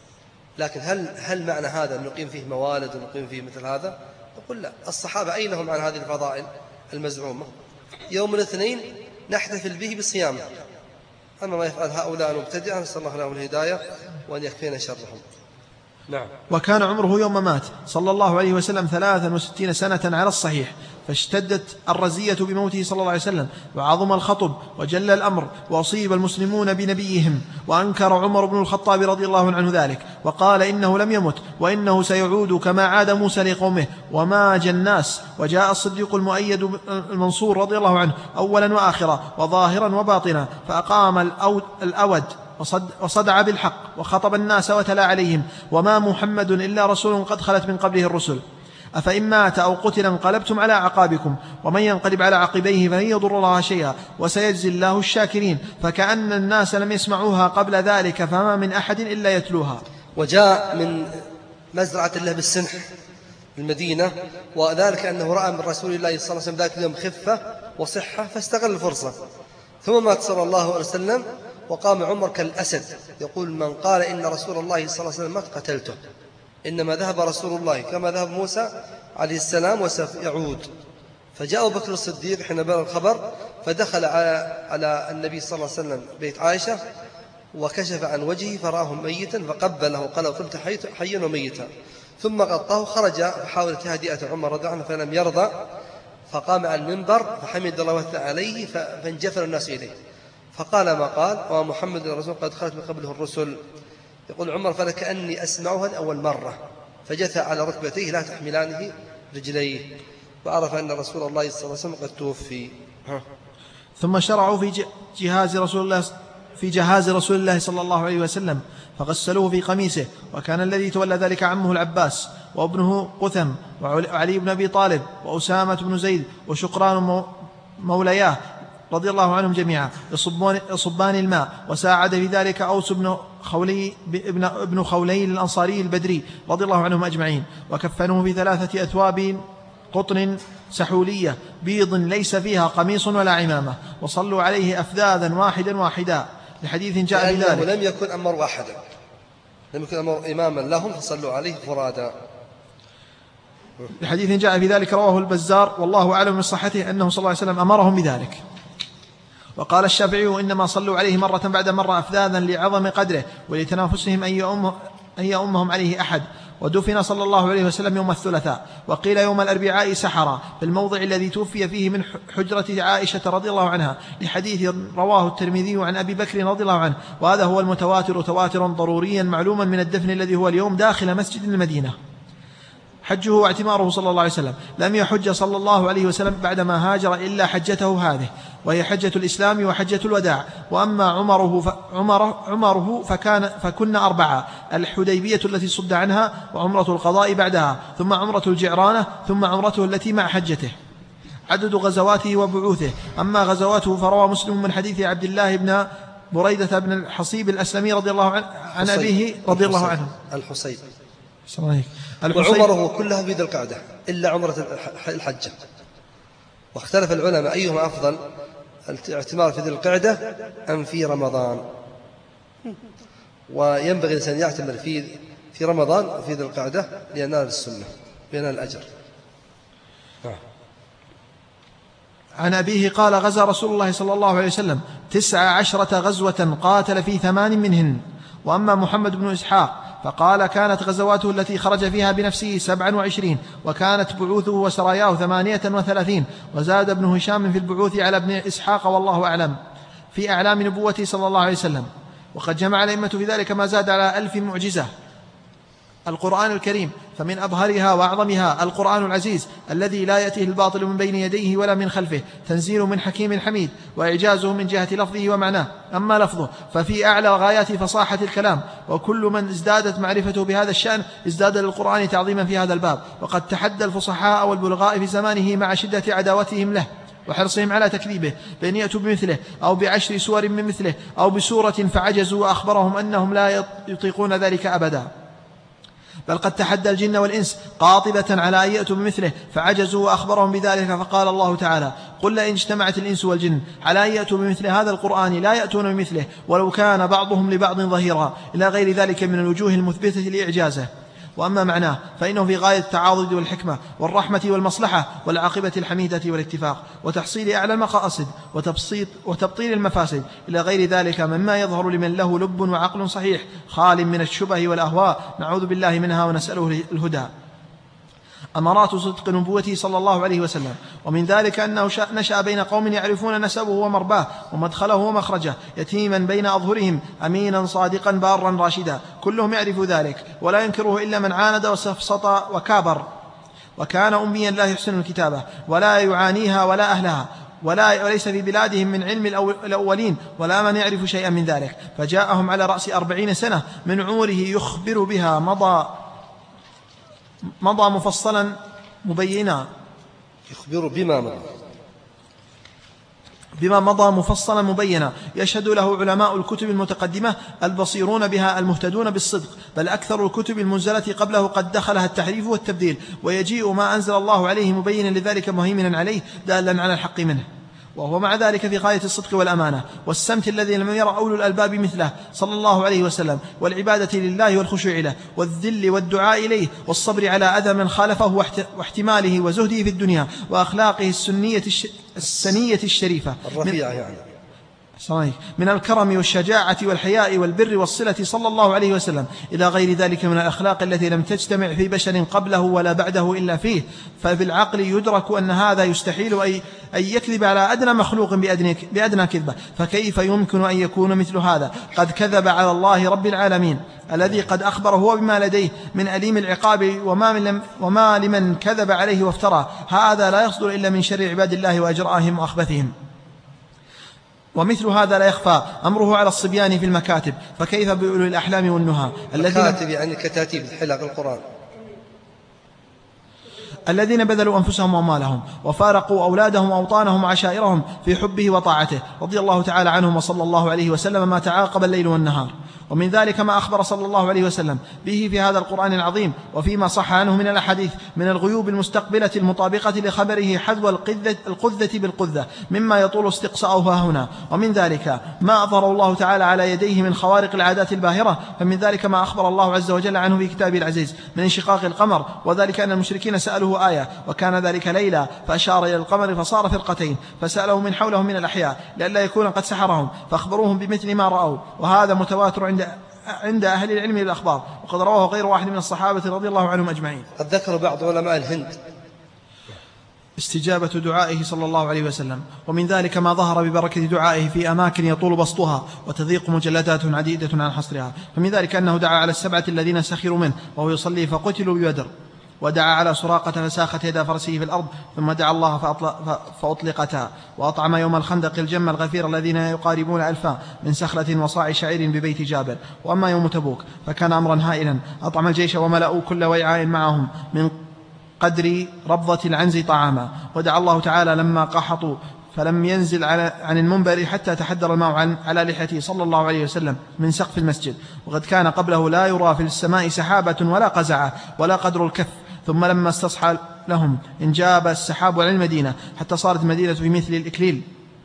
لكن هل هل معنى هذا أن نقيم فيه موالد ونقيم فيه مثل هذا؟ نقول لا. الصحابة أين هم عن هذه الفضائل المزعومة؟ يوم الاثنين نحتفل به بصيامه، أما ما يفعل هؤلاء المبتدعة نسأل الله لهم الهداية وأن يكفينا شرهم. نعم. وكان عمره يوم مات صلى الله عليه وسلم ثلاثا وستين سنة على الصحيح، فاشتدت الرزية بموته صلى الله عليه وسلم، وعظم الخطب وجل الأمر، وأصيب المسلمون بنبيهم، وأنكر عمر بن الخطاب رضي الله عنه ذلك، وقال إنه لم يمت وإنه سيعود كما عاد موسى لقومه وماج الناس. وجاء الصديق المؤيد المنصور رضي الله عنه أولا وآخرا وظاهرا وباطنا، فأقام الأود وصدع بالحق وخطب الناس وتلا عليهم: وما محمد إلا رسول قد خلت من قبله الرسل، أفإن مات أو قتل انقلبتم على أعقابكم، ومن ينقلب على عقبيه فلن يضر الله شيئا وسيجزي الله الشاكرين. فكأن الناس لم يسمعوها قبل ذلك، فما من أحد إلا يتلوها. وجاء من مزرعة الله بالسنح المدينة، وذلك أنه رأى من رسول الله صلى الله عليه وسلم ذاك اليوم خفة وصحة فاستغل الفرصة، ثم مات صلى الله عليه وسلم وقام عمر كالأسد يقول: من قال إن رسول الله صلى الله عليه وسلم مات قتلته، إنما ذهب رسول الله كما ذهب موسى عليه السلام وسيعود. فجاء أبو بكر الصديق حين بلغ الخبر، فدخل على على النبي صلى الله عليه وسلم بيت عائشة وكشف عن وجهه فرآه ميتا، فقبله وقال: قلت حيا وميتا، ثم غطاه. خرج فحاول تهدئة عمر رضي الله عنه فلم يرضى، فقام على المنبر فحمد الله وثنى عليه، فانجفل الناس إليه، فقال ما قال: ومحمد الرسول قد خلت من قبله الرسل. يقول عمر: فلكأني أسمعها لأول مرة، فجثى على ركبتيه لا تحملانه رجليه، وعرف أن رسول الله صلى الله عليه وسلم قد توفي. ثم شرعوا في جهاز رسول الله في جهاز رسول الله صلى الله عليه وسلم، فغسلوه في قميصه، وكان الذي تولى ذلك عمه العباس وابنه قثم وعلي بن أبي طالب وأسامة بن زيد وشقران مولياه رضي الله عنهم جميعا يصبان الماء. وساعد في ذلك أوس بن خولي ابن, ابن خولي الأنصاري البدري رضي الله عنهم أجمعين، وكفنوه في ثلاثة أثواب قطن سحولية بيض ليس فيها قميص ولا عمامة، وصلوا عليه أفذاذا واحدا واحدا، لحديث جاء بذلك. لم يكن أمر واحدا، لم يكن أمر إماما لهم فصلوا عليه فرادا، لحديث جاء في ذلك رواه البزار، والله أعلم من صحته، أنه صلى الله عليه وسلم أمرهم بذلك. وقال الشافعي: إنما صلوا عليه مرة بعد مرة أفذاذا لعظم قدره ولتنافسهم أن يؤمهم عليه أحد. ودفن صلى الله عليه وسلم يوم الثلاثاء، وقيل يوم الأربعاء سحرا في الموضع الذي توفي فيه من حجرة عائشة رضي الله عنها، لحديث رواه الترمذي عن أبي بكر رضي الله عنه، وهذا هو المتواتر تواترا ضروريا معلوما من الدفن الذي هو اليوم داخل مسجد المدينة. حجه واعتماره صلى الله عليه وسلم. لم يحج صلى الله عليه وسلم بعدما هاجر إلا حجته هذه، وهي حجة الإسلام وحجة الوداع. وأما عمره, فعمره عمره فكان فكن أربعة: الحديبية التي صد عنها، وعمرة القضاء بعدها، ثم عمرة الجعرانة، ثم عمرته التي مع حجته. عدد غزواته وبعوثه: أما غزواته فروى مسلم من حديث عبد الله بن بريدة بن الحصيب الأسلمي رضي الله عنه عن أبيه رضي الله عنه الحصيب. وعمره كلها في ذي القعدة إلا عمرة الحجة. واختلف العلماء أيهما أفضل، الاعتمار في ذي القعدة أم في رمضان. وينبغي الإنسان يعتمر في في رمضان وفي ذي القعدة لينال السنة لينال الأجر. عن أبيه قال: غزا رسول الله صلى الله عليه وسلم تسع عشرة غزوة قاتل في ثمان منهن. وأما محمد بن إسحاق فقال: كانت غزواته التي خرج فيها بنفسه سبعا وعشرين، وكانت بعوثه وسراياه ثمانية وثلاثين. وزاد ابن هشام في البعوث على ابن إسحاق والله أعلم في أعلام نبوته صلى الله عليه وسلم. وقد جمع الأئمة في ذلك ما زاد على ألف معجزة. القرآن الكريم، فمن أبهرها وأعظمها القرآن العزيز الذي لا يأتيه الباطل من بين يديه ولا من خلفه، تنزيل من حكيم حميد، وإعجازه من جهة لفظه ومعناه. أما لفظه ففي أعلى غايات فصاحة الكلام، وكل من ازدادت معرفته بهذا الشأن ازداد للقرآن تعظيما في هذا الباب. وقد تحدى الفصحاء والبلغاء في زمانه مع شدة عداوتهم له وحرصهم على تكذيبه بأن يأتوا بمثله أو بعشر سور من مثله أو بسورة، فعجزوا وأخبرهم أنهم لا يطيقون ذلك أبدا. بل قد تحدى الجن والإنس قاطبة على أن يأتوا بمثله فعجزوا وأخبرهم بذلك. فقال الله تعالى: قل لئن اجتمعت الإنس والجن على أن يأتوا بمثل هذا القرآن لا يأتون بمثله ولو كان بعضهم لبعض ظهيرا، إلى غير ذلك من الوجوه المثبتة لإعجازه. وأما معناه فإنه في غاية التعاضد والحكمة والرحمة والمصلحة والعاقبة الحميدة والاتفاق وتحصيل أعلى المقاصد وتبسيط وتبطيل المفاسد، إلى غير ذلك مما يظهر لمن له لب وعقل صحيح خال من الشبه والأهواء، نعوذ بالله منها ونسأله الهدى. أمارات صدق نبوته صلى الله عليه وسلم. ومن ذلك أنه نشأ بين قوم يعرفون نسبه ومرباه ومدخله ومخرجه، يتيما بين أظهرهم، أمينا صادقا بارا راشدا، كلهم يعرف ذلك ولا ينكره إلا من عاند وسفسط وكابر. وكان أميا لا يحسن الكتابة ولا يعانيها ولا أهلها، ولا وليس في بلادهم من علم الأولين ولا من يعرف شيئا من ذلك، فجاءهم على رأس أربعين سنة من عمره يخبر بها مضى مضى مفصلا مبينا يخبر بما مضى بما مضى مفصلا مبينا يشهد له علماء الكتب المتقدمة البصيرون بها المهتدون بالصدق، بل أكثر الكتب المنزلة قبله قد دخلها التحريف والتبديل، ويجيء ما أنزل الله عليه مبينا لذلك مهيمنا عليه دالا على الحق منه، وهو مع ذلك في غاية الصدق والأمانة والسمت الذي لم يرى أولو الألباب مثله صلى الله عليه وسلم، والعبادة لله والخشوع له والذل والدعاء إليه والصبر على أذى من خالفه واحتماله وزهده في الدنيا وأخلاقه السنية السنية الشريفة الرفيعة يعني من الكرم والشجاعة والحياء والبر والصلة صلى الله عليه وسلم، إلى غير ذلك من الأخلاق التي لم تجتمع في بشر قبله ولا بعده إلا فيه. فبالعقل يدرك أن هذا يستحيل أن يكذب على أدنى مخلوق بأدنى كذبة، فكيف يمكن أن يكون مثل هذا قد كذب على الله رب العالمين الذي قد أخبر هو بما لديه من أليم العقاب وما, وما لمن كذب عليه وافترى. هذا لا يصدر إلا من شر عباد الله وأجرائهم وأخبثهم. ومثل هذا لا يخفى أمره على الصبيان في المكاتب، فكيف بأولي الأحلام والنهى الذين يعني كتاتيب حلق القرآن الذين بذلوا أنفسهم وأموالهم وفارقوا أولادهم وأوطانهم وعشائرهم في حبه وطاعته رضي الله تعالى عنهم وصلى الله عليه وسلم ما تعاقب الليل والنهار. ومن ذلك ما أخبر صلى الله عليه وسلم به في هذا القرآن العظيم وفيما صح عنه من الأحاديث من الغيوب المستقبلة المطابقة لخبره حذو القذة بالقذة مما يطول استقصاؤها هنا. ومن ذلك ما أظهر الله تعالى على يديه من خوارق العادات الباهرة، فمن ذلك ما أخبر الله عز وجل عنه في كتابه العزيز من انشقاق القمر، وذلك أن المشركين سألوه آية وكان ذلك ليلا فأشار إلى القمر فصار فرقتين، فسألوا من حولهم من الأحياء لئلا يكون قد سحرهم فأخبروهم بمثل ما رأوا، وهذا متواتر عند عند أهل العلم بالأخبار، وقد رواه غير واحد من الصحابة رضي الله عنهم أجمعين. قد ذكر بعض علماء الهند استجابة دعائه صلى الله عليه وسلم. ومن ذلك ما ظهر ببركة دعائه في أماكن يطول بسطها وتضيق مجلدات عديدة عن حصرها. فمن ذلك أنه دعا على السبعة الذين سخروا منه وهو يصلي فقتلوا ببدر، ودعا على سراقة فساخت يد فرسه في الأرض، ثم دعا الله فأطلقتا. وأطعم يوم الخندق الجم الغفير الذين يقاربون ألفا من سخلة وصاع شعير ببيت جابر. وأما يوم تبوك فكان أمرا هائلا، أطعم الجيش وملأوا كل وعاء معهم من قدر ربضة العنز طعاما. ودعا الله تعالى لما قحطوا فلم ينزل عن المنبر حتى تحدر الماء على لحيته صلى الله عليه وسلم من سقف المسجد، وقد كان قبله لا يرى في السماء سحابة ولا قزعة ولا قدر الكف. ثم لما استصحى لهم انجاب السحاب على المدينة حتى صارت المدينة في مثل الإكليل.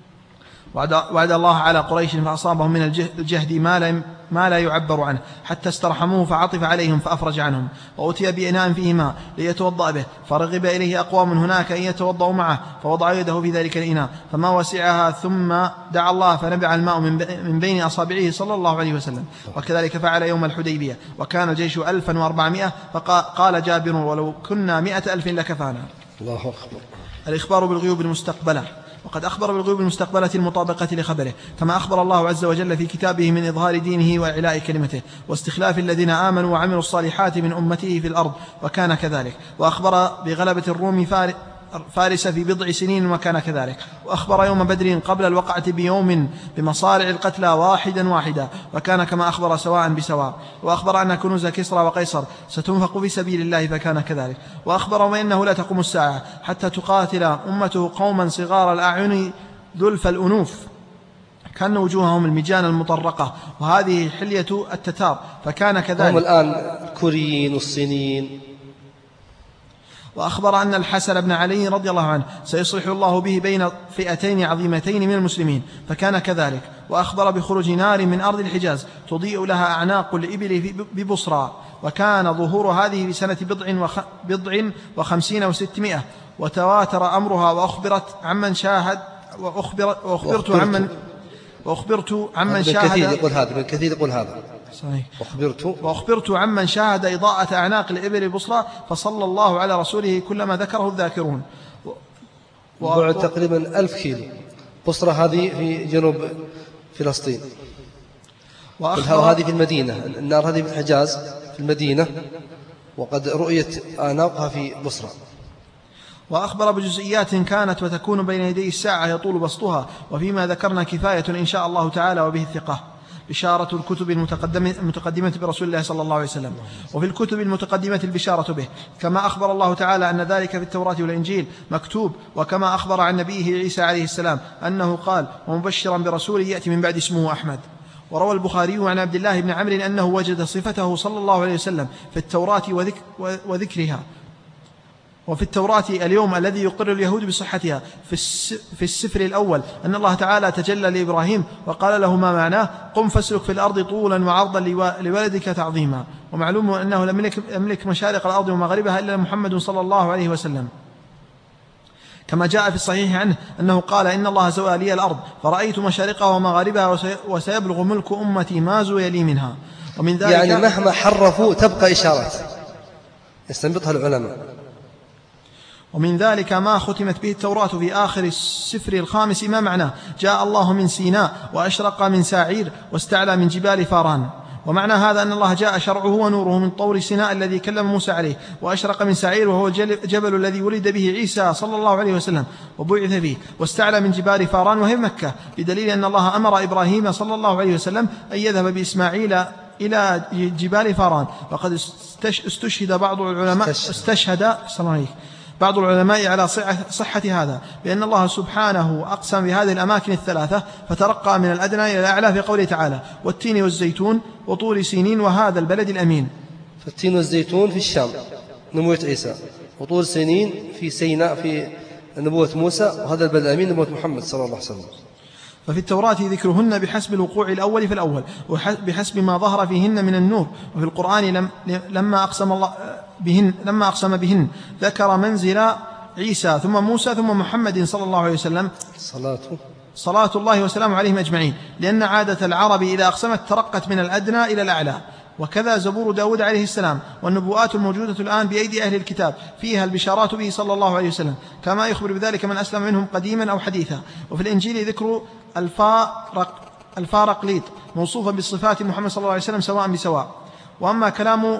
وعد الله على قريش فأصابهم من الجهد ما لا, ما لا يعبر عنه، حتى استرحموه فعطف عليهم فأفرج عنهم. وأتي بإناء فيه ماء ليتوضأ به، فرغب إليه أقوام هناك أن يتوضأوا معه، فوضع يده في ذلك الإناء فما وسعها، ثم دعا الله فنبع الماء من بين أصابعه صلى الله عليه وسلم. وكذلك فعل يوم الحديبية، وكان الجيش ألفا وأربعمائة، فقال جابر ولو كنا مائة ألف لكفانا. الله أكبر. الإخبار بالغيوب المستقبلة. وقد أخبر بالغيوب المستقبلة المطابقة لخبره، كما أخبر الله عز وجل في كتابه من إظهار دينه وإعلاء كلمته واستخلاف الذين آمنوا وعملوا الصالحات من أمته في الأرض، وكان كذلك. وأخبر بغلبة الروم فارس في بضع سنين، وكان كذلك. وأخبر يوم بدر قبل الوقعة بيوم بمصارع القتلى واحدا واحدا، وكان كما أخبر سواء بسواء. وأخبر أن كنوز كسرى وقيصر ستنفق في سبيل الله، فكان كذلك. وأخبر وإنه لا تقوم الساعة حتى تقاتل أمته قوما صغار الأعين ذلف الأنوف كان وجوههم المجان المطرقة، وهذه حلية التتار، فكان كذلك. هم الآن الكوريين والصينيين. وأخبر أن الحسن بن علي رضي الله عنه سيصلح الله به بين فئتين عظيمتين من المسلمين، فكان كذلك. وأخبر بخروج نار من أرض الحجاز تضيء لها أعناق الإبل ببصرى، وكان ظهور هذه في سنة بضع, وخ... بضع وخمسين وستمائة، وتواتر أمرها. وأخبرت عمن شاهد وأخبر... وأخبرت عمن وأخبرت عمن شاهد كثير يقول هذا من كثير يقول هذا صحيح. وأخبرت وأخبرت عمن شاهد إضاءة أعناق الإبل بصرى، فصلى الله على رسوله كلما ذكره الذاكرون. و... بعد تقريبا ألف كيلو. بصرى هذه في جنوب فلسطين، وهذه في المدينة. النار هذه في الحجاز في المدينة، وقد رؤيت أعناقها في بصرى. وأخبر بجزئيات كانت وتكون بين يدي الساعة يطول بسطها، وفيما ذكرنا كفاية إن شاء الله تعالى وبه الثقة. بشارة الكتب المتقدمة برسول الله صلى الله عليه وسلم. وفي الكتب المتقدمة البشارة به، كما أخبر الله تعالى أن ذلك في التوراة والإنجيل مكتوب، وكما أخبر عن نبيه عيسى عليه السلام أنه قال: ومبشرا برسول يأتي من بعد اسمه أحمد. وروى البخاري عن عبد الله بن عمرو أنه وجد صفته صلى الله عليه وسلم في التوراة وذك وذكرها. وفي التوراة اليوم الذي يقر اليهود بصحتها في السفر الأول أن الله تعالى تجلى لإبراهيم وقال له ما معناه: قم فاسلك في الأرض طولا وعرضا لولدك تعظيما. ومعلوم أنه لم يملك مشارق الأرض ومغربها إلا محمد صلى الله عليه وسلم، كما جاء في الصحيح عنه أنه قال: إن الله زوى لي الأرض فرأيت مشارقها ومغاربها، وسيبلغ ملك أمتي ما زوي لي منها. ومن ذلك يعني مهما حرفوا تبقى إشارات يستنبطها العلماء. ومن ذلك ما ختمت به التوراة في آخر السفر الخامس ما معناه: جاء الله من سيناء وأشرق من ساعير واستعلى من جبال فاران. ومعنى هذا أن الله جاء شرعه ونوره من طور سيناء الذي كلم موسى عليه، وأشرق من ساعير وهو الجبل الذي ولد به عيسى صلى الله عليه وسلم وبعث فيه، واستعلى من جبال فاران وهي مكة، بدليل أن الله أمر إبراهيم صلى الله عليه وسلم أن يذهب بإسماعيل إلى جبال فاران. وقد استشهد بعض العلماء استشهد بعض العلماء على صحة هذا بأن الله سبحانه أقسم بهذه الأماكن الثلاثة فترقى من الأدنى إلى الأعلى في قوله تعالى: والتين والزيتون وطور سينين وهذا البلد الأمين. فالتين والزيتون في الشام نبوة عيسى، وطور سينين في سيناء في نبوة موسى، وهذا البلد الأمين نبوة محمد صلى الله عليه وسلم. ففي التوراة ذكرهن بحسب الوقوع الأول في الأول وبحسب ما ظهر فيهن من النور. وفي القرآن لم لما أقسم الله بهن لما أقسم بهن ذكر منزل عيسى ثم موسى ثم محمد صلى الله عليه وسلم صلاة صلاة الله وسلامه عليهم أجمعين، لأن عادة العرب إذا أقسمت ترقت من الأدنى إلى الأعلى. وكذا زبور داود عليه السلام، والنبوءات الموجودة الآن بأيدي أهل الكتاب فيها البشارات به صلى الله عليه وسلم، كما يخبر بذلك من أسلم منهم قديما أو حديثا. وفي الإنجيل ذكر الفارق الفارقليط موصوفا بالصفات محمد صلى الله عليه وسلم سواء بسواء. وأما كلام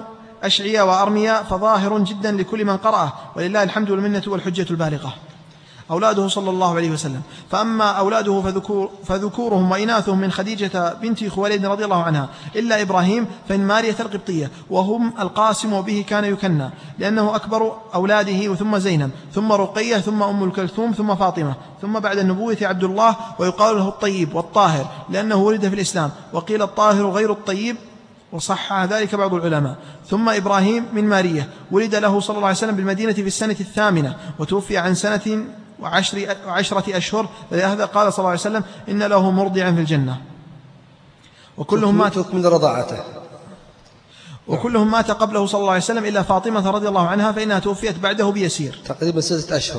أشعية وأرمية فظاهر جدا لكل من قرأه، ولله الحمد والمنة والحجة البالغة. أولاده صلى الله عليه وسلم. فأما أولاده فذكور فذكورهم وإناثهم من خديجة بنت خويلد رضي الله عنها إلا إبراهيم فإن مارية القبطية، وهم القاسم وبه كان يكنى لأنه أكبر أولاده، ثم زينب، ثم رقية، ثم أم الكلثوم، ثم فاطمة، ثم بعد النبوة عبد الله، ويقال له الطيب والطاهر لأنه ولد في الإسلام، وقيل الطاهر غير الطيب وصح ذلك بعض العلماء. ثم إبراهيم من مارية ولد له صلى الله عليه وسلم بالمدينة في السنة الثامنة، وتوفي عن سنة وعشر وعشرة أشهر، لهذا قال صلى الله عليه وسلم إن له مرضعا في الجنة. وكلهم مات من رضاعته وكلهم مات قبله صلى الله عليه وسلم إلا فاطمة رضي الله عنها فإنها توفيت بعده بيسير، تقريبا ستة أشهر.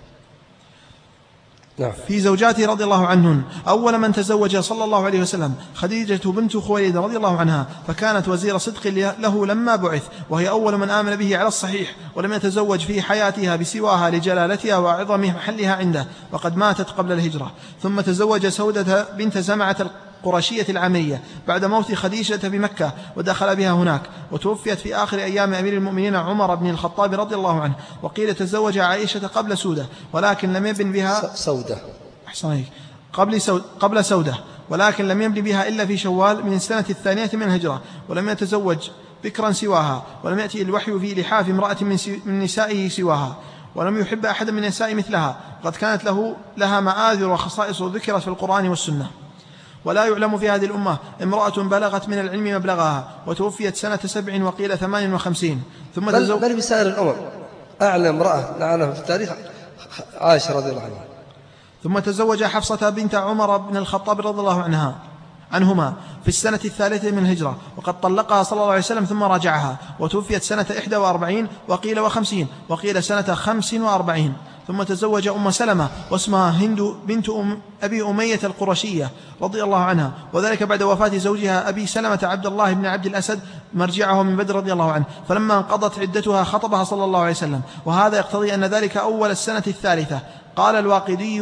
نعم. في زوجاته رضي الله عنهن أول من تزوج صلى الله عليه وسلم خديجة بنت خويلد رضي الله عنها، فكانت وزير صدق له لما بعث، وهي أول من آمن به على الصحيح، ولم يتزوج في حياتها بسواها لجلالتها وعظم محلها عنده، وقد ماتت قبل الهجرة. ثم تزوج سودة بنت زمعة القرشية العامرية بعد موت خديجة بمكة، ودخل بها هناك، وتوفيت في آخر أيام أمير المؤمنين عمر بن الخطاب رضي الله عنه. وقيل تزوج عائشة قبل سودة ولكن لم يبن بها سودة أحسن قبل سودة قبل سودة ولكن لم يبن بها إلا في شوال من السنة الثانية من الهجرة، ولم يتزوج بكرا سواها، ولم يأتي الوحي في لحاف امرأة من نسائه سواها، ولم يحب أحد من النساء مثلها، وقد كانت له لها مآذر وخصائص ذكرت في القرآن والسنة. ولا يعلم في هذه الأمة امرأة بلغت من العلم مبلغها، وتوفيت سنة سبع وقيل ثمان وخمسين. ثم بل, بل بسائر الأمم أعلى امرأة نعلم في التاريخ عائشة رضي الله عنها. ثم تزوج حفصة بنت عمر بن الخطاب رضي الله عنها عنهما في السنة الثالثة من الهجرة، وقد طلقها صلى الله عليه وسلم ثم راجعها، وتوفيت سنة إحدى وأربعين وقيل وخمسين وقيل سنة خمس وأربعين. ثم تزوج أم سلمة واسمها هند بنت أم أبي أمية القرشية رضي الله عنها، وذلك بعد وفاة زوجها أبي سلمة عبد الله بن عبد الأسد مرجعه من بدر رضي الله عنه، فلما انقضت عدتها خطبها صلى الله عليه وسلم، وهذا يقتضي أن ذلك أول السنة الثالثة. قال الواقدي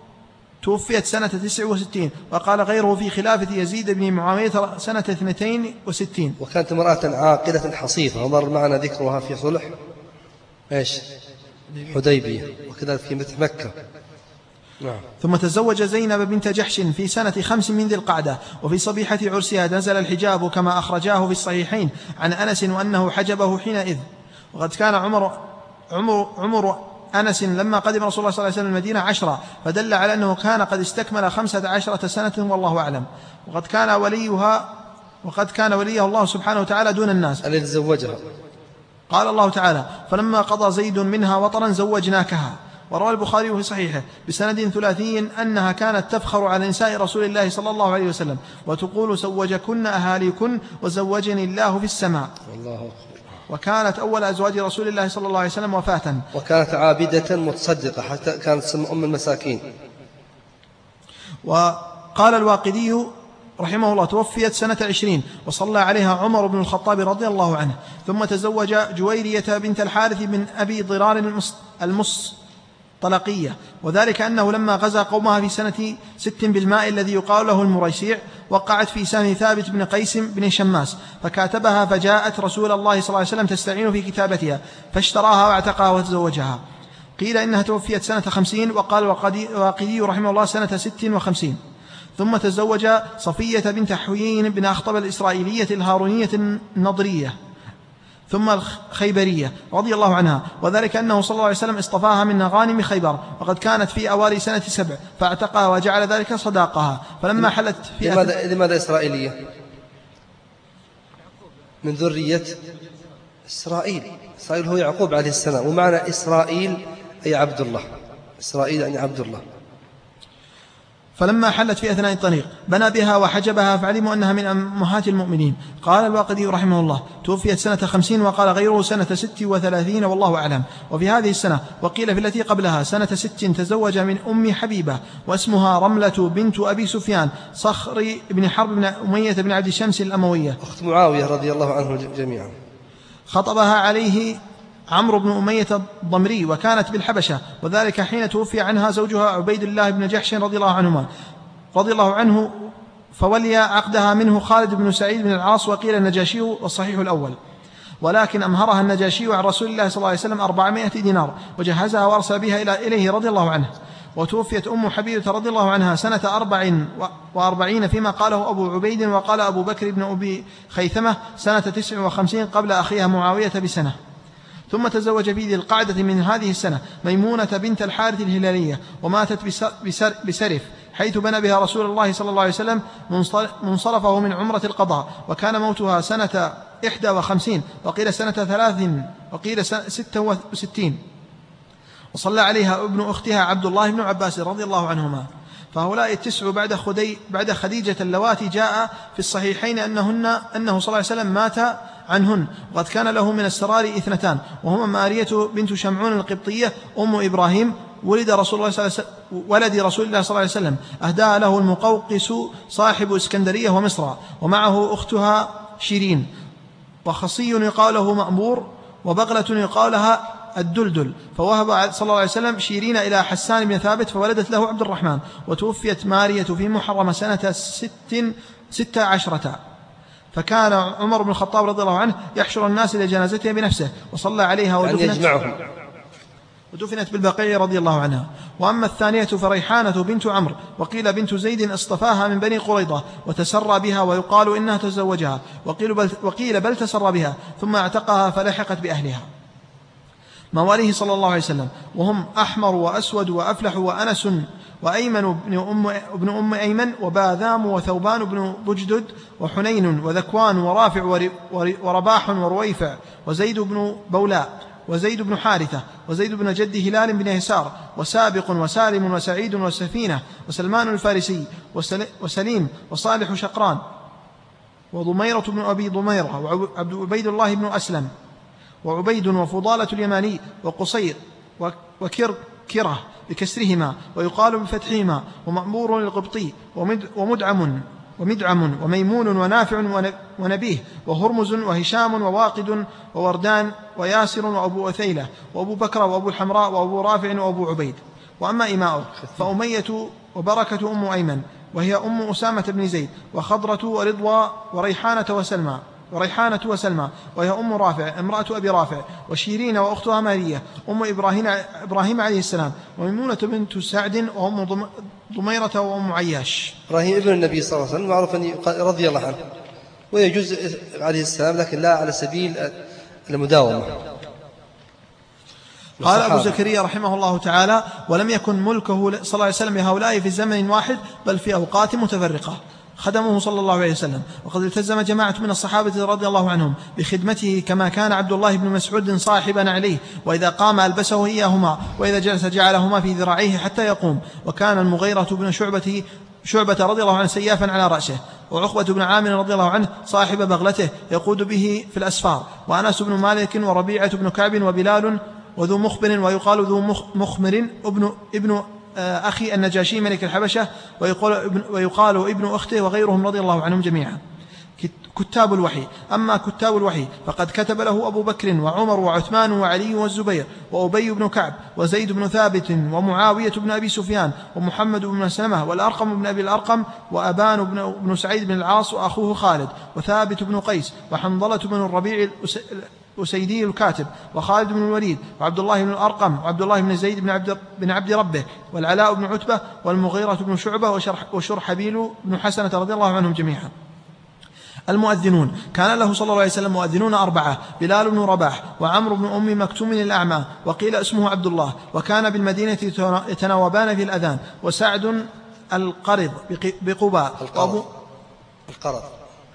توفيت سنة تسع وستين، وقال غيره في خلافة يزيد بن معاوية سنة اثنتين وستين. وكانت امرأة عاقلة حصيفة، ومر معنا ذكرها في صلح إيش حديبية، وكذلك في مثل مكة. نعم. ثم تزوج زينب بنت جحش في سنة خمس من ذي القعدة، وفي صبيحة عرسها نزل الحجاب كما أخرجاه في الصحيحين عن أنس وأنه حجبه حينئذ. وقد كان عمر عمر عمر أنس لما قدم رسول الله صلى الله عليه وسلم المدينة عشرة، فدل على أنه كان قد استكمل خمسة عشرة سنة والله أعلم. وقد كان وليها وقد كان وليه الله سبحانه وتعالى دون الناس الذي تزوجها. قال الله تعالى فلما قضى زيد منها وطرا زوجناكها. وروى البخاري في صحيحه بسند ثلاثي أنها كانت تفخر على نساء رسول الله صلى الله عليه وسلم وتقول زوجكن أهاليكن وزوجني الله في السماء. الله. وكانت أول أزواج رسول الله صلى الله عليه وسلم وفاة، وكانت عابدة متصدقة حتى كانت تسمى أم المساكين. وقال الواقدي رحمه الله توفيت سنة عشرين، وصلى عليها عمر بن الخطاب رضي الله عنه. ثم تزوج جويرية بنت الحارث بن أبي ضرار المصطلقية، وذلك أنه لما غزا قومها في سنة ست بالماء الذي يقال له المريسيع، وقعت في سهم ثابت بن قيس بن شماس، فكاتبها فجاءت رسول الله صلى الله عليه وسلم تستعين في كتابتها، فاشتراها واعتقها وتزوجها. قيل إنها توفيت سنة خمسين، وقال الواقدي رحمه الله سنة ست وخمسين. ثم تزوج صفية بنت حيين بن أخطب الإسرائيلية الهارونية النضرية ثم الخيبرية رضي الله عنها، وذلك أنه صلى الله عليه وسلم اصطفاها من غانم خيبر، وقد كانت في أوائل سنة سبع، فاعتقها وجعل ذلك صداقها. فلما حلت في لماذا, لماذا إسرائيلية؟ من ذرية إسرائيل. إسرائيل هو يعقوب عليه السلام، ومعنى إسرائيل أي عبد الله، إسرائيل يعني عبد الله. فلما حلت في أثناء الطريق بنى بها وحجبها، فعلموا أنها من أمهات المؤمنين. قال الواقدي رحمه الله توفيت سنة خمسين، وقال غيره سنة ست وثلاثين والله أعلم. وفي هذه السنة وقيل في التي قبلها سنة ست تزوج من أم حبيبة واسمها رملة بنت أبي سفيان صخر بن حرب بن أمية بن عبد الشمس الأموية أخت معاوية رضي الله عنه جميعا. خطبها عليه عمرو بن أمية الضمري، وكانت بالحبشة، وذلك حين توفي عنها زوجها عبيد الله بن جحش رضي الله عنهما رضي الله عنه، فولي عقدها منه خالد بن سعيد بن العاص، وقيل النجاشي والصحيح الأول. ولكن أمهرها النجاشي عن رسول الله صلى الله عليه وسلم أربعمائة دينار وجهزها وأرسل بها إليه رضي الله عنه. وتوفيت أم حبيبة رضي الله عنها سنة أربع وأربعين فيما قاله أبو عبيد، وقال أبو بكر بن أبي خيثمة سنة تسع وخمسين قبل أخيها معاوية بسنة. ثم تزوج في ذي القعدة من هذه السنة ميمونة بنت الحارث الهلالية، وماتت بسرف حيث بنى بها رسول الله صلى الله عليه وسلم منصرفه من عمرة القضاء، وكان موتها سنة إحدى وخمسين وقيل سنة ثلاث وقيل ستة وستين، وصلى عليها ابن أختها عبد الله بن عباس رضي الله عنهما. فهؤلاء التسع بعد, خدي بعد خديجة اللواتي جاء في الصحيحين أنهن أنه صلى الله عليه وسلم مات عنهن، وقد كان له من السرار اثنتان، وهما مارية بنت شمعون القبطية أم إبراهيم ولد رسول الله صلى الله عليه وسلم ولد رسول الله صلى الله عليه وسلم أهداها له المقوقس صاحب اسكندرية ومصر، ومعه أختها شيرين، وخصي يقال له مأمور، وبغلة يقال لها الدلدل. فوهب صلى الله عليه وسلم شيرين إلى حسان بن ثابت فولدت له عبد الرحمن. وتوفيت مارية في محرم سنة ست ست عشرة، فكان عمر بن الخطاب رضي الله عنه يحشر الناس إلى جنازتها بنفسه وصلى عليها ودفنت, يعني ودفنت بالبقيع رضي الله عنها. وأما الثانية فريحانة بنت عمرو، وقيل بنت زيد اصطفاها من بني قريظة وتسرى بها، ويقال إنها تزوجها، وقيل بل, وقيل بل تسرى بها ثم اعتقها فلحقت بأهلها. مواليه صلى الله عليه وسلم وهم أحمر وأسود وأفلح وأنس وأيمن بن أم, ابن أم أيمن وباذام وثوبان بن بجدد وحنين وذكوان ورافع ورباح ورويفع وزيد بن بولاء وزيد بن حارثة وزيد بن جد هلال بن يسار وسابق وسالم وسعيد وسفينة وسلمان الفارسي وسليم وصالح شقران وضميرة بن أبي ضميرة وعبد عبيد الله بن أسلم وعبيد وفضالة اليماني وقصير وكرة بكسرهما ويقال بفتحهما ومأمور القبطي ومدعم ومدعم وميمون ونافع ونبيه وهرمز وهشام وواقد ووردان وياسر وأبو أثيلة وأبو بكر وأبو الحمراء وأبو رافع وأبو عبيد. وأما إماؤه فأمية وبركة أم أيمن، وهي أم أسامة بن زيد، وخضرة ورضوى وريحانة وسلمى وريحانة وسلمى وهي أم رافع امرأة أبي رافع، وشيرين وأختها مارية أم إبراهيم, إبراهيم عليه السلام، وميمونة بنت سعد وأم ضميرة وأم عياش. إبراهيم ابن النبي صلى الله عليه وسلم معروف رضي الله عنه، ويجوز عليه السلام لكن لا على سبيل المداومة. قال أبو زكريا رحمه الله تعالى: ولم يكن ملكه صلى الله عليه وسلم لهؤلاء في زمن واحد بل في أوقات متفرقة خدمه صلى الله عليه وسلم، وقد التزم جماعة من الصحابة رضي الله عنهم بخدمته، كما كان عبد الله بن مسعود صاحبا عليه، وإذا قام ألبسه إياهما، وإذا جلس جعلهما في ذراعيه حتى يقوم. وكان المغيرة بن شعبة شعبة رضي الله عنه سيافا على رأسه، وعقبة بن عامر رضي الله عنه صاحب بغلته يقود به في الأسفار، وأنس بن مالك وربيعة بن كعب وبلال وذو مخبر ويقال ذو مخمر ابن, ابن أخي النجاشي ملك الحبشة، ويقال ابن, ويقال ابن أخته، وغيرهم رضي الله عنهم جميعا. كتاب الوحي. أما كتاب الوحي فقد كتب له أبو بكر وعمر وعثمان وعلي والزبير وأبي بن كعب وزيد بن ثابت ومعاوية بن أبي سفيان ومحمد بن سلمة والأرقم بن أبي الأرقم وأبان بن, بن سعيد بن العاص وأخوه خالد وثابت بن قيس وحنظلة بن الربيع الأسيدي الكاتب وخالد بن الوليد وعبد الله بن الأرقم وعبد الله بن زيد بن عبد, بن عبد ربه والعلاء بن عتبة والمغيرة بن شعبة وشرحبيل بن حسنة رضي الله عنهم جميعا. المؤذنون. كان له صلى الله عليه وسلم مؤذنون أربعة: بلال بن رباح وعمرو بن أم مكتوم الأعمى وقيل اسمه عبد الله، وكان بالمدينة يتناوبان في الأذان، وسعد القرض بقباء القرض القرض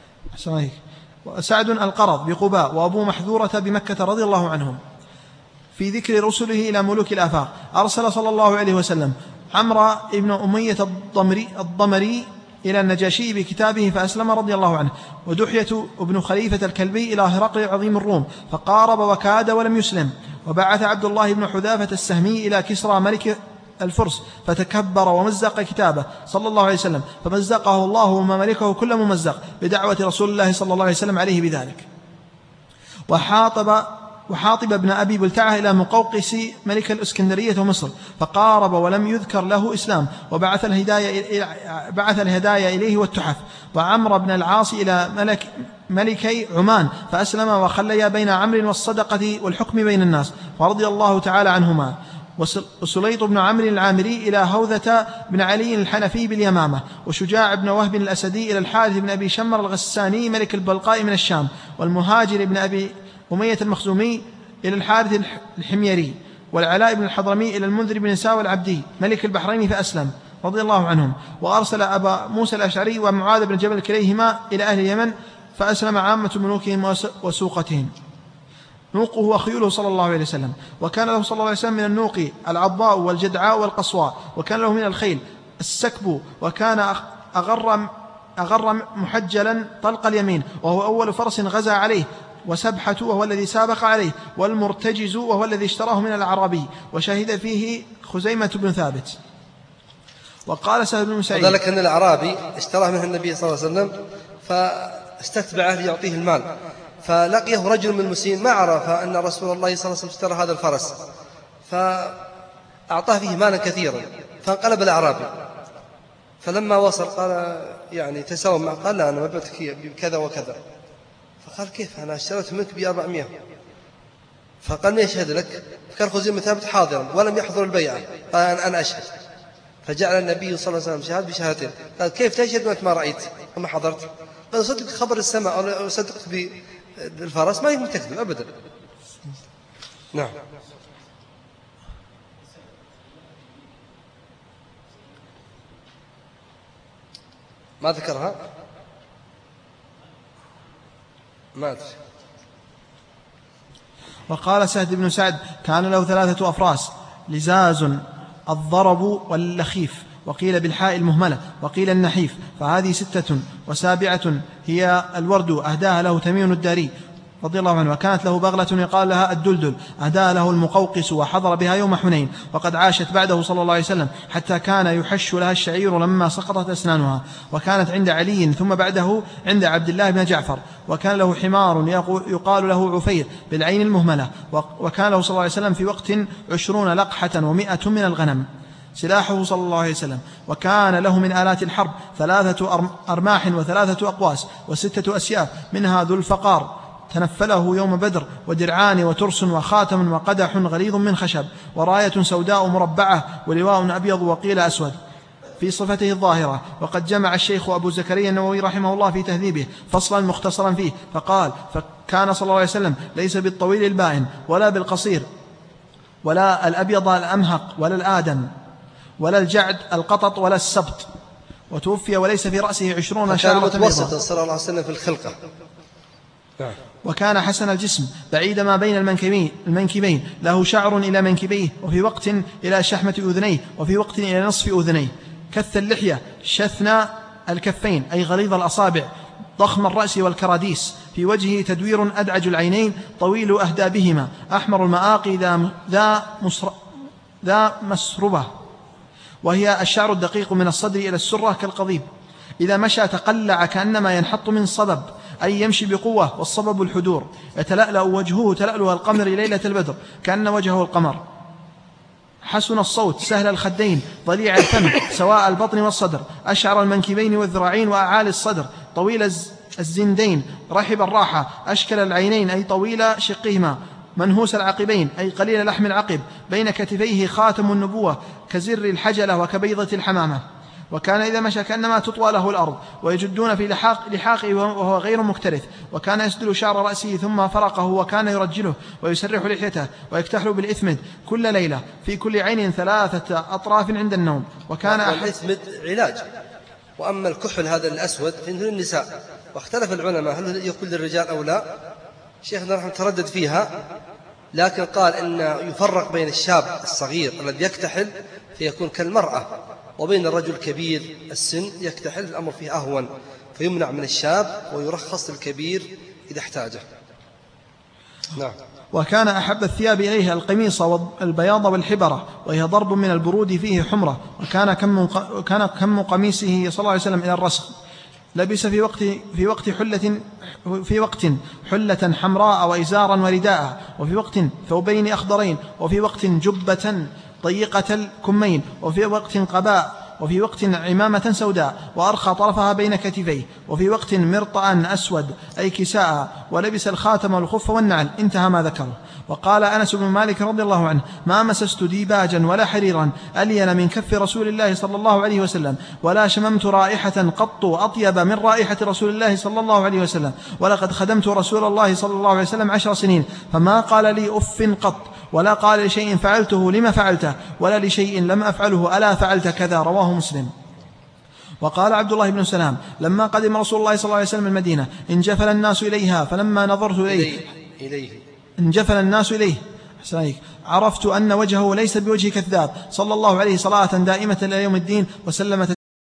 وسعد القرض بقباء وأبو محذورة بمكة رضي الله عنهم. في ذكر رسله إلى ملوك الآفاق، أرسل صلى الله عليه وسلم عمرو بن أمية الضمري, الضمري إلى النجاشي بكتابه فأسلم رضي الله عنه، ودحية ابن خليفة الكلبي إلى هرقل عظيم الروم فقارب وكاد ولم يسلم، وبعث عبد الله بن حذافة السهمي إلى كسرى ملك الفرس فتكبر ومزق كتابه صلى الله عليه وسلم، فمزقه الله ومملكه كل ممزق بدعوة رسول الله صلى الله عليه وسلم عليه بذلك. وحاطب وحاطب بن أبي بلتعة إلى مقوقس ملك الإسكندرية ومصر، فقارب ولم يذكر له إسلام، وبعث الهدايا, بعث الهدايا إليه والتحف. وعمر بن العاص إلى ملك ملكي عمان فأسلم، وخليا بين عمرو والصدقة والحكم بين الناس، فرضي الله تعالى عنهما. وسليط بن عمرو العامري إلى هوذة بن علي الحنفي باليمامة، وشجاع بن وهب الأسدي إلى الحارث بن أبي شمر الغساني ملك البلقاء من الشام، والمهاجر بن أبي أمية المخزومي إلى الحارث الحميري، والعلاء بن الحضرمي إلى المنذر بن ساوى العبدي ملك البحرين فأسلم رضي الله عنهم. وأرسل أبا موسى الأشعري ومعاذ بن جبل كليهما إلى أهل اليمن فأسلم عامة ملوكهم وسوقتهم. نوقه وخيوله صلى الله عليه وسلم. وكان له صلى الله عليه وسلم من النوق العضاء والجدعاء والقصواء، وكان له من الخيل السكب، وكان أغر, أغر محجلا طلق اليمين، وهو أول فرس غزا عليه، وسبحة وهو الذي سابق عليه، والمرتجز وهو الذي اشتراه من الأعرابي، وشهد فيه خزيمة بن ثابت. وقال سهل بن سعيد وذلك أن الأعرابي اشتراه منه النبي صلى الله عليه وسلم فاستتبعه ليعطيه المال، فلقيه رجل من المسلمين ما عرف أن رسول الله صلى الله عليه وسلم اشترى هذا الفرس، فأعطاه فيه مالا كثيرا، فانقلب الأعرابي. فلما وصل قال يعني تساوم معه، قال لا أنا ما بعتك بكذا وكذا. فقال كيف أنا اشتريت منك بأربعمائة؟ فقال من يشهد لك؟ فكان خزيمة ثابت حاضرا ولم يحضر البيعة، قال أنا أشهد. فجعل النبي صلى الله عليه وسلم شهاد بشهادتين. قال كيف تشهد وأنت ما رأيت وما حضرت؟ قال صدق خبر السماء أو صدقت بالفرس ما يمكن تكذب أبدا. نعم. ما ذكرها؟ ما أدري. وقال سهد بن سعد كان له ثلاثة أفراس، لزاز الضرب واللخيف، وقيل بالحاء المهملة، وقيل النحيف، فهذه ستة. وسابعة هي الورد أهداها له تميم الداري رضي الله عنه، وكانت له بغلة يقال لها الدلدل أهداها له المقوقس، وحضر بها يوم حنين، وقد عاشت بعده صلى الله عليه وسلم حتى كان يحش لها الشعير لما سقطت أسنانها، وكانت عند علي ثم بعده عند عبد الله بن جعفر. وكان له حمار يقال له عفير بالعين المهملة، وكان له صلى الله عليه وسلم في وقت عشرون لقحة ومائة من الغنم سلاحه صلى الله عليه وسلم. وكان له من آلات الحرب ثلاثة أرماح وثلاثة أقواس وستة أسياف، منها ذو الفقار تنفله يوم بدر، ودرعان وترس وخاتم وقدح غليظ من خشب، وراية سوداء مربعة، ولواء أبيض وقيل أسود في صفته الظاهرة. وقد جمع الشيخ أبو زكريا النووي رحمه الله في تهذيبه فصلا مختصرا فيه فقال: فكان صلى الله عليه وسلم ليس بالطويل البائن ولا بالقصير ولا الأبيض الأمهق ولا الآدم ولا الجعد القطط ولا السبط، وتوفي وليس في رأسه عشرون شعرة بيضاء. كان متوسطا صلى الله عليه وسلم في الخلقة. وكان حسن الجسم بعيد ما بين المنكبين, المنكبين له شعر إلى منكبيه، وفي وقت إلى شحمة أذنيه، وفي وقت إلى نصف أذنيه، كث اللحية شثنى الكفين أي غليظ الأصابع، ضخم الرأس والكراديس، في وجهه تدوير أدعج العينين طويل أهدابهما، أحمر المآقي ذا, ذا, مصر ذا مسربة، وهي الشعر الدقيق من الصدر إلى السرة كالقضيب، إذا مشى تقلع كأنما ينحط من صبب أي يمشي بقوة، والصبب الحدور، يتلألأ وجهه تلألؤ القمر ليلة البدر كأن وجهه القمر، حسن الصوت سهل الخدين ضليع الفم سواء البطن والصدر، أشعر المنكبين والذراعين وأعالي الصدر، طويل الزندين رحب الراحة، أشكل العينين أي طويل شقهما، منهوس العقبين أي قليل لحم العقب، بين كتفيه خاتم النبوة كزر الحجلة وكبيضة الحمامة. وكان إذا مشى كأنما تطوى له الأرض، ويجدون في لحاق لحاقه وهو غير مكترث، وكان يسدل شعر رأسه ثم فرقه، وكان يرجله ويسرح لحيته ويكتحل بالإثمد كل ليلة، في كل عين ثلاثة أطراف عند النوم. وكان الإثمد علاج. وأما الكحل هذا الأسود فإنه للنساء، واختلف العلماء هل يكون للرجال أو لا. شيخنا رحمه تردد فيها، لكن قال إن يفرق بين الشاب الصغير الذي يكتحل فيكون كالمرأة، وبين الرجل كبير السن يكتحل الأمر فيه أهون، فيمنع من الشاب ويرخص الكبير إذا احتاجه. نعم. وكان أحب الثياب إليه القميص والبياض والحبرة، وهي ضرب من البرود فيه حمرة، وكان كم كان كم قميصه صلى الله عليه وسلم إلى الرسغ لبس في وقت في وقت حلة في وقت حلة حمراء وإزارا ورداء، وفي وقت ثوبين أخضرين، وفي وقت جبة ضيقة الكمين، وفي وقت قباء، وفي وقت عمامة سوداء وأرخى طرفها بين كتفيه، وفي وقت مرطأ أسود أي كساء، ولبس الخاتم والخف والنعل. انتهى ما ذكره. وقال أنس بن مالك رضي الله عنه: ما مسست ديباجا ولا حريرا ألين من كف رسول الله صلى الله عليه وسلم، ولا شممت رائحة قط أطيب من رائحة رسول الله صلى الله عليه وسلم، ولقد خدمت رسول الله صلى الله عليه وسلم عشر سنين، فما قال لي أف قط، ولا قال لشيء فعلته لما فعلته، ولا لشيء لم أفعله ألا فعلت كذا. رواه مسلم. وقال عبد الله بن سلام: لما قدم رسول الله صلى الله عليه وسلم المدينة انجفل الناس إليها، فلما نظرت إليه إليه انجفل الناس إليه عرفت أن وجهه ليس بوجه كذاب، صلى الله عليه صلاة دائمة إلى يوم الدين، وسلم